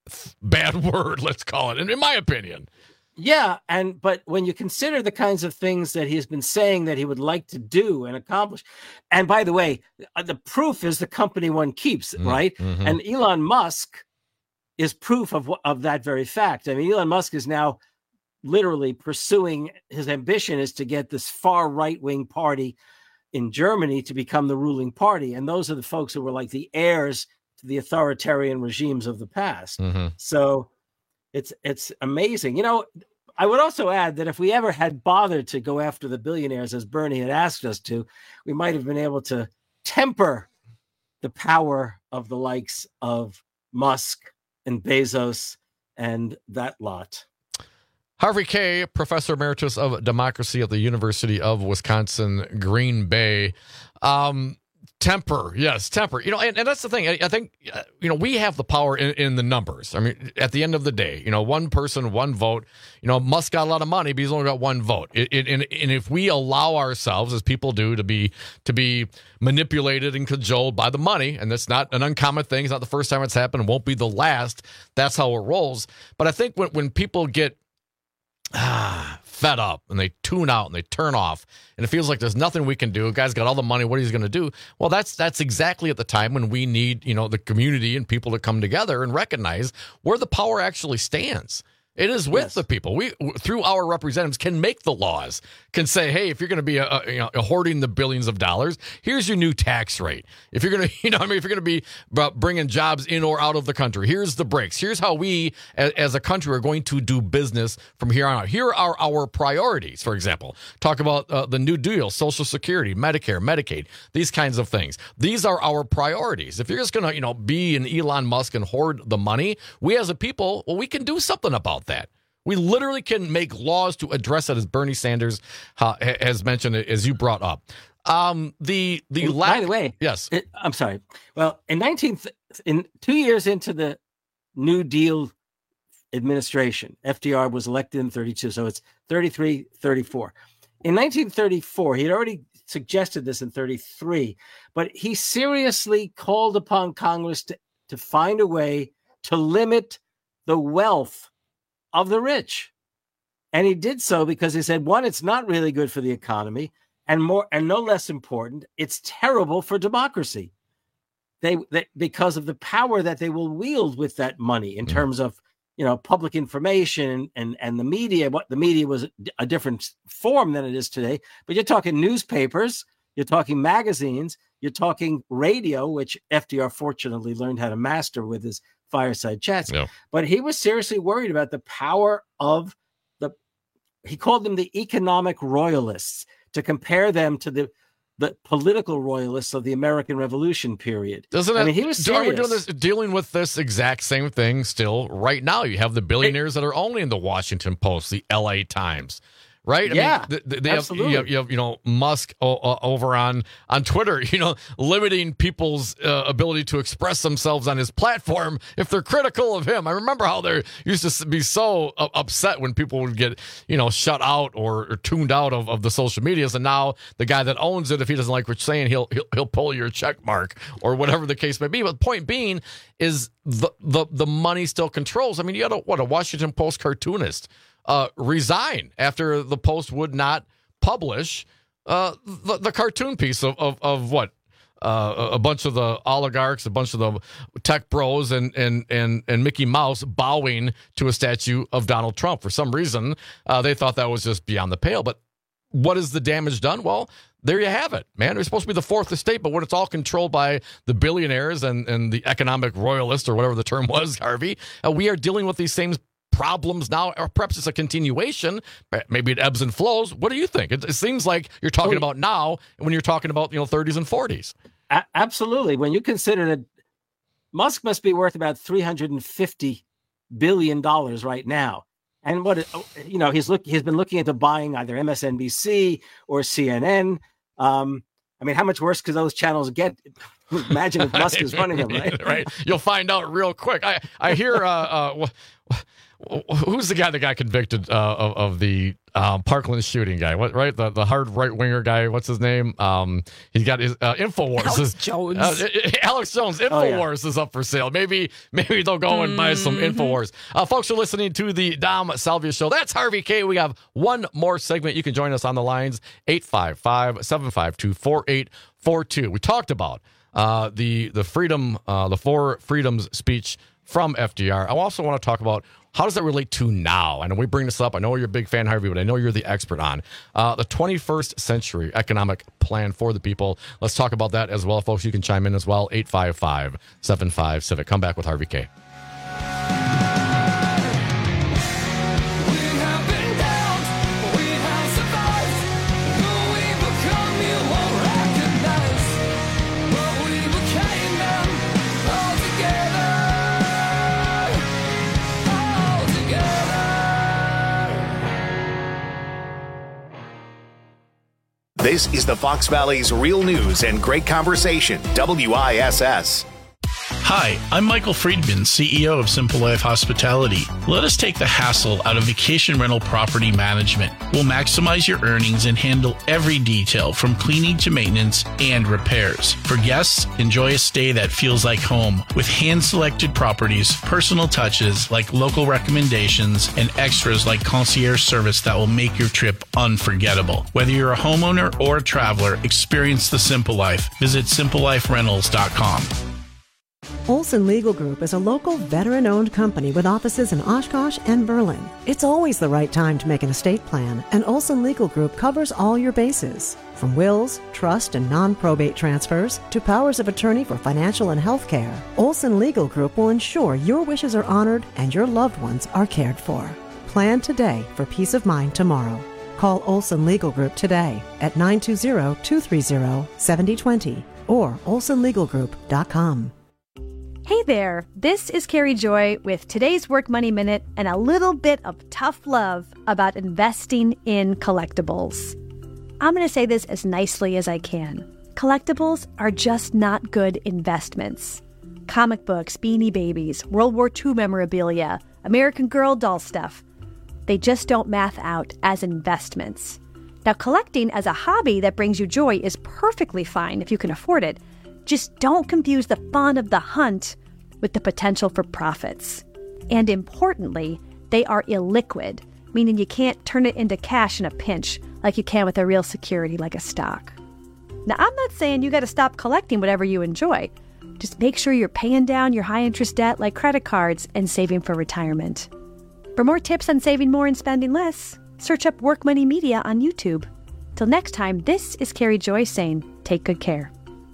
bad word, let's call it, in, in my opinion. yeah, and but when you consider the kinds of things that he's been saying that he would like to do and accomplish, and by the way, uh, the proof is the company one keeps, right? mhm. And Elon Musk is proof of wh- of that very fact. I mean, Elon Musk is now literally pursuing his ambition is to get this far right wing party in Germany to become the ruling party, and those are the folks who were like the heirs to the authoritarian regimes of the past. Mm-hmm. So it's it's amazing. You know, I would also add that if we ever had bothered to go after the billionaires as Bernie had asked us to, we might have been able to temper the power of the likes of Musk and Bezos and that lot. Harvey Kaye, Professor Emeritus of Democracy at the University of Wisconsin, Green Bay. Um, temper, yes, temper. You know, and, and that's the thing. I, I think, uh, you know, we have the power in, in the numbers. I mean, at the end of the day, you know, one person, one vote. You know, Musk got a lot of money, but he's only got one vote. It, it, and, and if we allow ourselves, as people do, to be to be manipulated and cajoled by the money, and that's not an uncommon thing. It's not the first time it's happened. It won't be the last. That's how it rolls. But I think when when people get ah, fed up and they tune out and they turn off and it feels like there's nothing we can do. A guy's got all the money. What he's going to do? Well, that's that's exactly at the time when we need, you know, the community and people to come together and recognize where the power actually stands. It is with yes. the people. We, through our representatives, can make the laws, can say, hey, if you're going to be a, a, you know, hoarding the billions of dollars, here's your new tax rate. If you're going to, you know, I mean, if you're going to be bringing jobs in or out of the country, here's the breaks. Here's how we, as, as a country, are going to do business from here on out. Here are our priorities, for example. Talk about uh, the New Deal, Social Security, Medicare, Medicaid, these kinds of things. These are our priorities. If you're just going to, you know, be an Elon Musk and hoard the money, we as a people, well, we can do something about that. We literally can make laws to address it, as Bernie Sanders uh, has mentioned, as you brought up. Um, the the and lack- by the way, yes, it, I'm sorry. Well, in nineteen in two years into the New Deal administration, F D R was elected in thirty-two, so it's thirty-three, thirty-four. In nineteen thirty-four, he had already suggested this in thirty-three, but he seriously called upon Congress to, to find a way to limit the wealth of the rich. And he did so because he said, one, it's not really good for the economy, and more and no less important, it's terrible for democracy. They, they because of the power that they will wield with that money in terms of, you know, public information and and the media. What the media was a different form than it is today, but you're talking newspapers, you're talking magazines, you're talking radio, which F D R fortunately learned how to master with his fireside chats. Yeah. But he was seriously worried about the power of the, he called them the economic royalists, to compare them to the the political royalists of the American Revolution period. Doesn't it? I mean, he was Are we serious. doing this, dealing with this exact same thing still right now? You have the billionaires that are only in the Washington Post, the L A Times. Right? I Yeah, mean, they, they have, absolutely. you have, you have, you know, Musk o- o- over on, on Twitter, you know, limiting people's uh, ability to express themselves on his platform if they're critical of him. I remember how they used to be so uh, upset when people would get, you know, shut out or, or tuned out of, of the social medias. And now the guy that owns it, if he doesn't like what you're saying, he'll, he'll, he'll pull your check mark or whatever the case may be. But the point being is the, the, the money still controls. I mean, you had a, what, a Washington Post cartoonist Uh, resign after the Post would not publish uh, the, the cartoon piece of, of, of what? Uh, a bunch of the oligarchs, a bunch of the tech bros, and, and, and, and Mickey Mouse bowing to a statue of Donald Trump. For some reason, uh, they thought that was just beyond the pale. But what is the damage done? Well, there you have it, man. It's supposed to be the fourth estate, but when it's all controlled by the billionaires and, and the economic royalists, or whatever the term was, Harvey, uh, we are dealing with these same problems now, or perhaps it's a continuation. Maybe it ebbs and flows. What do you think? It, it seems like you're talking about now when you're talking about, you know, thirties and forties. A- absolutely. When you consider that Musk must be worth about three hundred fifty billion dollars right now. And what, you know, he's look, he's been looking into buying either M S N B C or C N N. Um, I mean, how much worse could those channels get? Imagine if Musk is running them, right? Right. You'll find out real quick. I, I hear, uh, uh, who's the guy that got convicted uh, of, of the um, Parkland shooting guy? What, right? The the hard right winger guy. What's his name? Um, he's got his uh, Infowars. Alex Jones. Uh, Alex Jones. Infowars oh, yeah. is up for sale. Maybe maybe they'll go and buy some mm-hmm. Infowars. Uh, folks are listening to the Dom Salvia Show. That's Harvey K. We have one more segment. You can join us on the lines eight five five, seven five two, four eight four two. We talked about uh, the the freedom, uh, the four freedoms speech from F D R. I also want to talk about how does that relate to now? I know we bring this up. I know you're a big fan, Harvey, but I know you're the expert on uh, the twenty-first century economic plan for the people. Let's talk about that as well, folks. You can chime in as well. eight five five, seven five, civic. Come back with Harvey K. This is the Fox Valley's Real News and Great Conversation, W I S S. Hi, I'm Michael Friedman, C E O of Simple Life Hospitality. Let us take the hassle out of vacation rental property management. We'll maximize your earnings and handle every detail from cleaning to maintenance and repairs. For guests, enjoy a stay that feels like home with hand-selected properties, personal touches like local recommendations, and extras like concierge service that will make your trip unforgettable. Whether you're a homeowner or a traveler, experience the Simple Life. Visit simple life rentals dot com. Olson Legal Group is a local veteran-owned company with offices in Oshkosh and Berlin. It's always the right time to make an estate plan, and Olson Legal Group covers all your bases. From wills, trust, and non-probate transfers to powers of attorney for financial and health care, Olson Legal Group will ensure your wishes are honored and your loved ones are cared for. Plan today for peace of mind tomorrow. Call Olson Legal Group today at nine two zero, two three zero, seven zero two zero or olson legal group dot com. Hey there, this is Carrie Joy with today's Work Money Minute and a little bit of tough love about investing in collectibles. I'm going to say this as nicely as I can. Collectibles are just not good investments. Comic books, Beanie Babies, World War Two memorabilia, American Girl doll stuff. They just don't math out as investments. Now, collecting as a hobby that brings you joy is perfectly fine if you can afford it. Just don't confuse the fun of the hunt with the potential for profits. And importantly, they are illiquid, meaning you can't turn it into cash in a pinch like you can with a real security like a stock. Now, I'm not saying you got to stop collecting whatever you enjoy. Just make sure you're paying down your high-interest debt like credit cards and saving for retirement. For more tips on saving more and spending less, search up Work Money Media on YouTube. Till next time, this is Carrie Joy saying, take good care.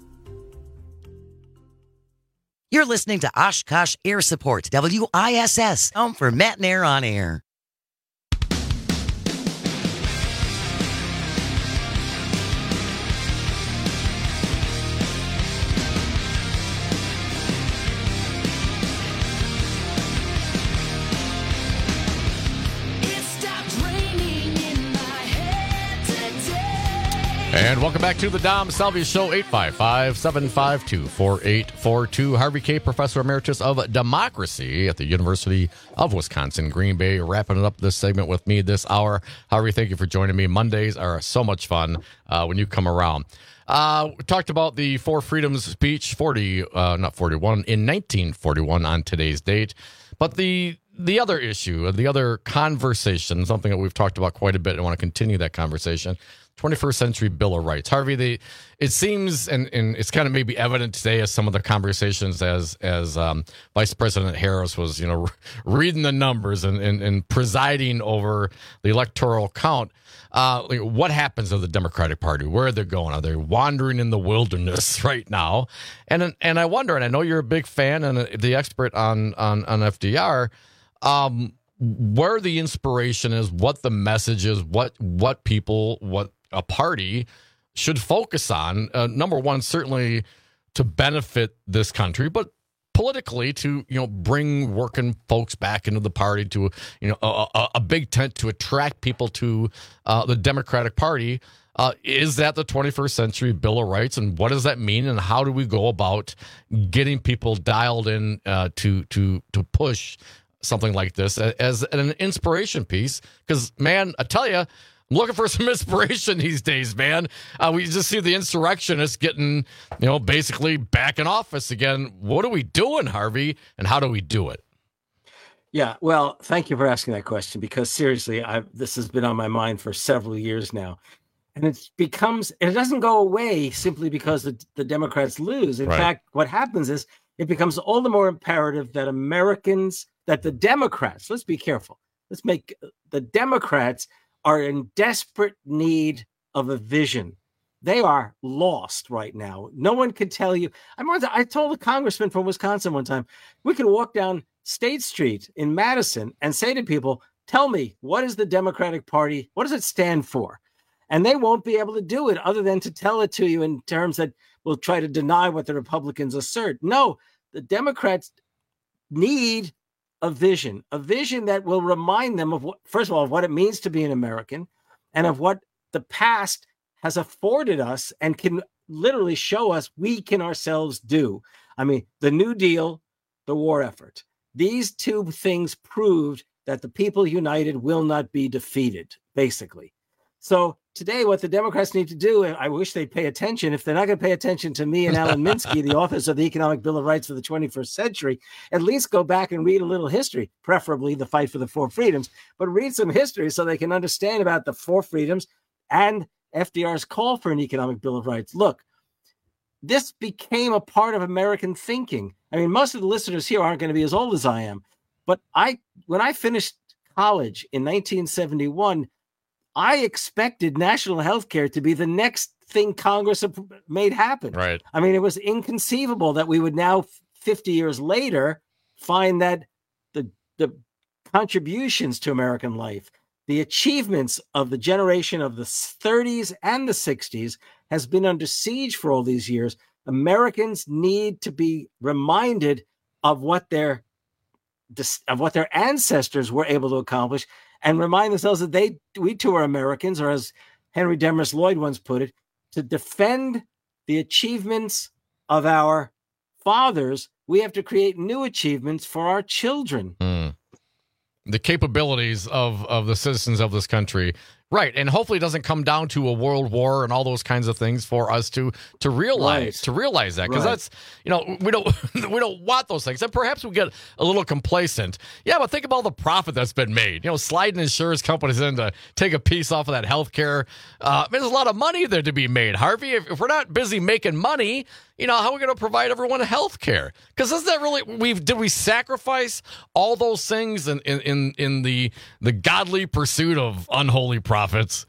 You're listening to Oshkosh Air Support, W I S S, home for Matt and Air on Air. And welcome back to the Dom Salvia Show, eight five five, seven five two, four eight four two. Harvey K., Professor Emeritus of Democracy at the University of Wisconsin, Green Bay, wrapping it up this segment with me this hour. Harvey, thank you for joining me. Mondays are so much fun uh, when you come around. Uh, we talked about the Four Freedoms speech, forty, uh, not forty-one, in nineteen forty-one on today's date. But the the other issue, the other conversation, something that we've talked about quite a bit, and I want to continue that conversation, twenty-first century Bill of Rights. Harvey, the, it seems, and, and it's kind of maybe evident today as some of the conversations as as um, Vice President Harris was, you know, reading the numbers and, and, and presiding over the electoral count. Uh, like, what happens to the Democratic Party? Where are they going? Are they wandering in the wilderness right now? And and I wonder, and I know you're a big fan and the expert on on, on F D R, um, where the inspiration is, what the message is, what what people, what a party should focus on. Uh, number one, certainly to benefit this country, but politically to, you know, bring working folks back into the party, to, you know, a, a, a big tent to attract people to uh, the Democratic Party. Uh, is that the twenty-first century Bill of Rights, and what does that mean, and how do we go about getting people dialed in uh, to to to push something like this as an inspiration piece? Because, man, I tell you, I'm looking for some inspiration these days, man. Uh, we just see the insurrectionists getting, you know, basically back in office again. What are we doing, Harvey, and how do we do it? Yeah, well, thank you for asking that question, because seriously, I've, this has been on my mind for several years now. And it becomes, it doesn't go away simply because the, the Democrats lose. In Right. fact, what happens is it becomes all the more imperative that Americans, that the Democrats, let's be careful. Let's make the Democrats are in desperate need of a vision. They are lost right now. No one can tell you. I remember I told a congressman from Wisconsin one time, we could walk down State Street in Madison and say to people, tell me, what is the Democratic Party? What does it stand for? And they won't be able to do it other than to tell it to you in terms that will try to deny what the Republicans assert. No, the Democrats need a vision, a vision that will remind them of what, first of all, of what it means to be an American and of what the past has afforded us and can literally show us we can ourselves do. I mean, the New Deal, the war effort. These two things proved that the people united will not be defeated, basically. So today, what the Democrats need to do, and I wish they'd pay attention, if they're not going to pay attention to me and Alan Minsky, the authors of the Economic Bill of Rights for the twenty-first century, at least go back and read a little history, preferably the fight for the four freedoms, but read some history so they can understand about the four freedoms and F D R's call for an Economic Bill of Rights. Look, this became a part of American thinking. I mean, most of the listeners here aren't going to be as old as I am, but I, when I finished college in nineteen seventy-one, I expected national health care to be the next thing Congress made happen. Right. I mean, it was inconceivable that we would now, fifty years later, find that the the contributions to American life, the achievements of the generation of the thirties and the sixties has been under siege for all these years. Americans need to be reminded of what their of what their ancestors were able to accomplish, and remind themselves that they, we too are Americans, or as Henry Demarest Lloyd once put it, to defend the achievements of our fathers, we have to create new achievements for our children. Mm. The capabilities of, of the citizens of this country. Right. And hopefully it doesn't come down to a world war and all those kinds of things for us to to realize Right. to realize that. Because Right. that's, you know, we don't we don't want those things. And perhaps we get a little complacent. Yeah, but think about the profit that's been made. You know, sliding insurance companies in to take a piece off of that health care. Uh, there's a lot of money there to be made, Harvey. If, if we're not busy making money, you know, how are we going to provide everyone health care? Because isn't that really, we've, did we sacrifice all those things in, in, in, in the, the godly pursuit of unholy profits?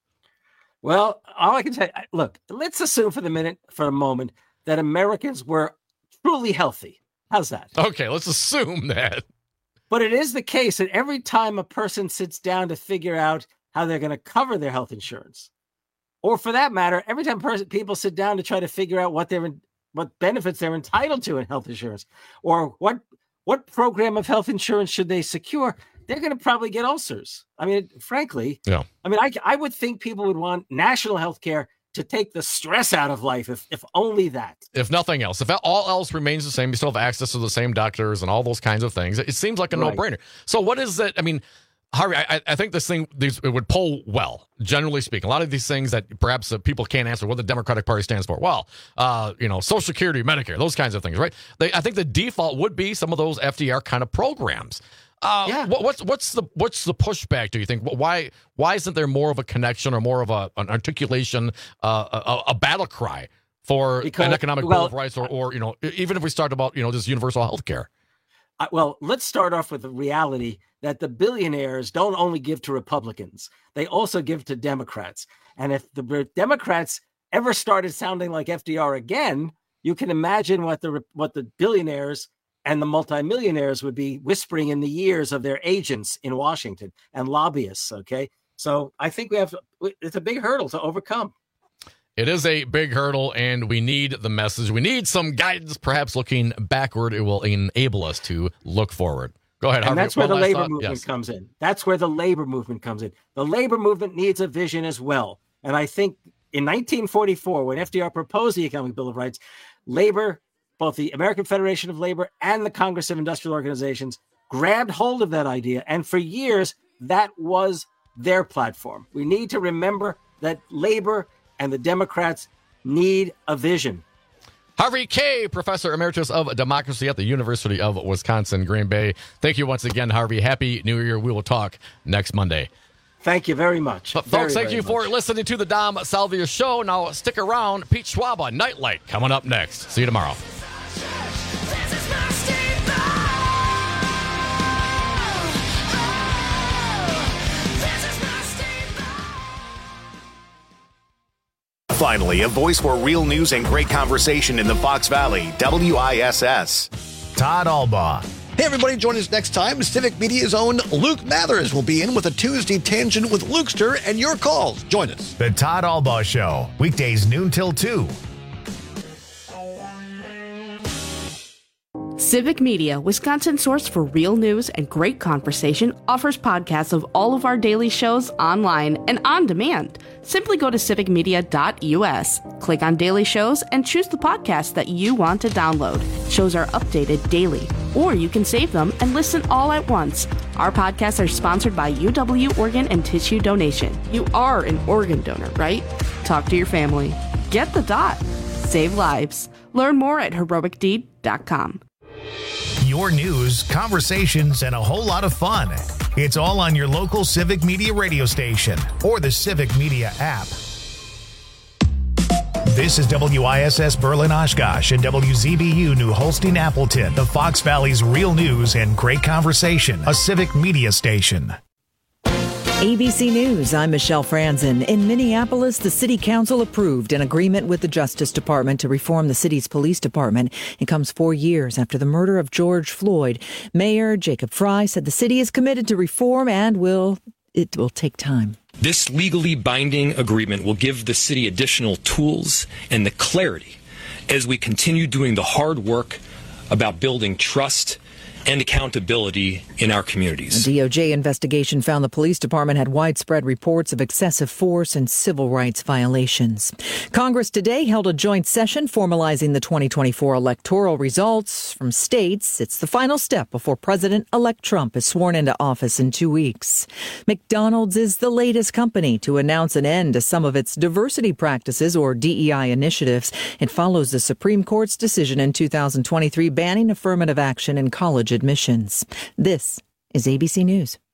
Well, all I can say, look, let's assume for the minute, for a moment, that Americans were truly healthy. How's that? Okay, let's assume that. But it is the case that every time a person sits down to figure out how they're going to cover their health insurance, or for that matter, every time person, people sit down to try to figure out what they're what benefits they're entitled to in health insurance, or what what program of health insurance should they secure, they're going to probably get ulcers. I mean, frankly, yeah. I mean, I, I would think people would want national health care to take the stress out of life, if, if only that. If nothing else, if all else remains the same, you still have access to the same doctors and all those kinds of things. It seems like a Right. no-brainer. So what is it? I mean, Harvey, I, I think this thing these, it would poll well, generally speaking. A lot of these things that perhaps uh, people can't answer what the Democratic Party stands for. Well, uh, you know, Social Security, Medicare, those kinds of things, right? They, I think the default would be some of those F D R kind of programs. Uh, Yeah. what, what's what's the what's the pushback? Do you think? Why why isn't there more of a connection or more of a an articulation, uh, a, a battle cry for Because- an economic well, bill of rights, or or you know, even if we start about you know this universal health care? Uh, well, let's start off with the reality that the billionaires don't only give to Republicans, they also give to Democrats. And if the Democrats ever started sounding like F D R again, you can imagine what the what the billionaires and the multimillionaires would be whispering in the ears of their agents in Washington and lobbyists. Okay. So I think we have, it's a big hurdle to overcome. It is a big hurdle, and we need the message. We need some guidance. Perhaps looking backward, it will enable us to look forward. Go ahead, And Harvey. that's where the One last labor thought? movement Yes. comes in. That's where the labor movement comes in. The labor movement needs a vision as well. And I think in nineteen forty-four, when F D R proposed the Economic Bill of Rights, labor, both the American Federation of Labor and the Congress of Industrial Organizations, grabbed hold of that idea. And for years, that was their platform. We need to remember that labor and the Democrats need a vision. Harvey Kaye, Professor Emeritus of Democracy at the University of Wisconsin, Green Bay. Thank you once again, Harvey. Happy New Year. We will talk next Monday. Thank you very much. But Very, folks, thank very you for much. listening to the Dom Salvia Show. Now stick around. Pete Schwaba, Nightlight, coming up next. See you tomorrow. Finally, a voice for real news and great conversation in the Fox Valley, W I S S. Todd Albaugh. Hey, everybody, join us next time. Civic Media's own Luke Mathers will be in with a Tuesday Tangent with Lukester and your calls. Join us. The Todd Albaugh Show, weekdays noon till two. Civic Media, Wisconsin's source for real news and great conversation, offers podcasts of all of our daily shows online and on demand. Simply go to civic media dot u s, click on daily shows, and choose the podcast that you want to download. Shows are updated daily, or you can save them and listen all at once. Our podcasts are sponsored by U W Organ and Tissue Donation. You are an organ donor, right? Talk to your family. Get the dot. Save lives. Learn more at heroic deed dot com. Your news, conversations, and a whole lot of fun. It's all on your local Civic Media radio station or the Civic Media app. This is W I S S Berlin Oshkosh and W Z B U New Holstein Appleton, the Fox Valley's real news and great conversation, a Civic Media station. A B C News, I'm Michelle Franzen. In Minneapolis, the city council approved an agreement with the Justice Department to reform the city's police department. It comes four years after the murder of George Floyd. Mayor Jacob Fry said the city is committed to reform and will it will take time. This legally binding agreement will give the city additional tools and the clarity as we continue doing the hard work about building trust and accountability in our communities. A D O J investigation found the police department had widespread reports of excessive force and civil rights violations. Congress today held a joint session formalizing the twenty twenty-four electoral results from states. It's the final step before President-elect Trump is sworn into office in two weeks. McDonald's is the latest company to announce an end to some of its diversity practices or D E I initiatives. It follows the Supreme Court's decision in two thousand twenty-three banning affirmative action in college admissions. This is A B C News.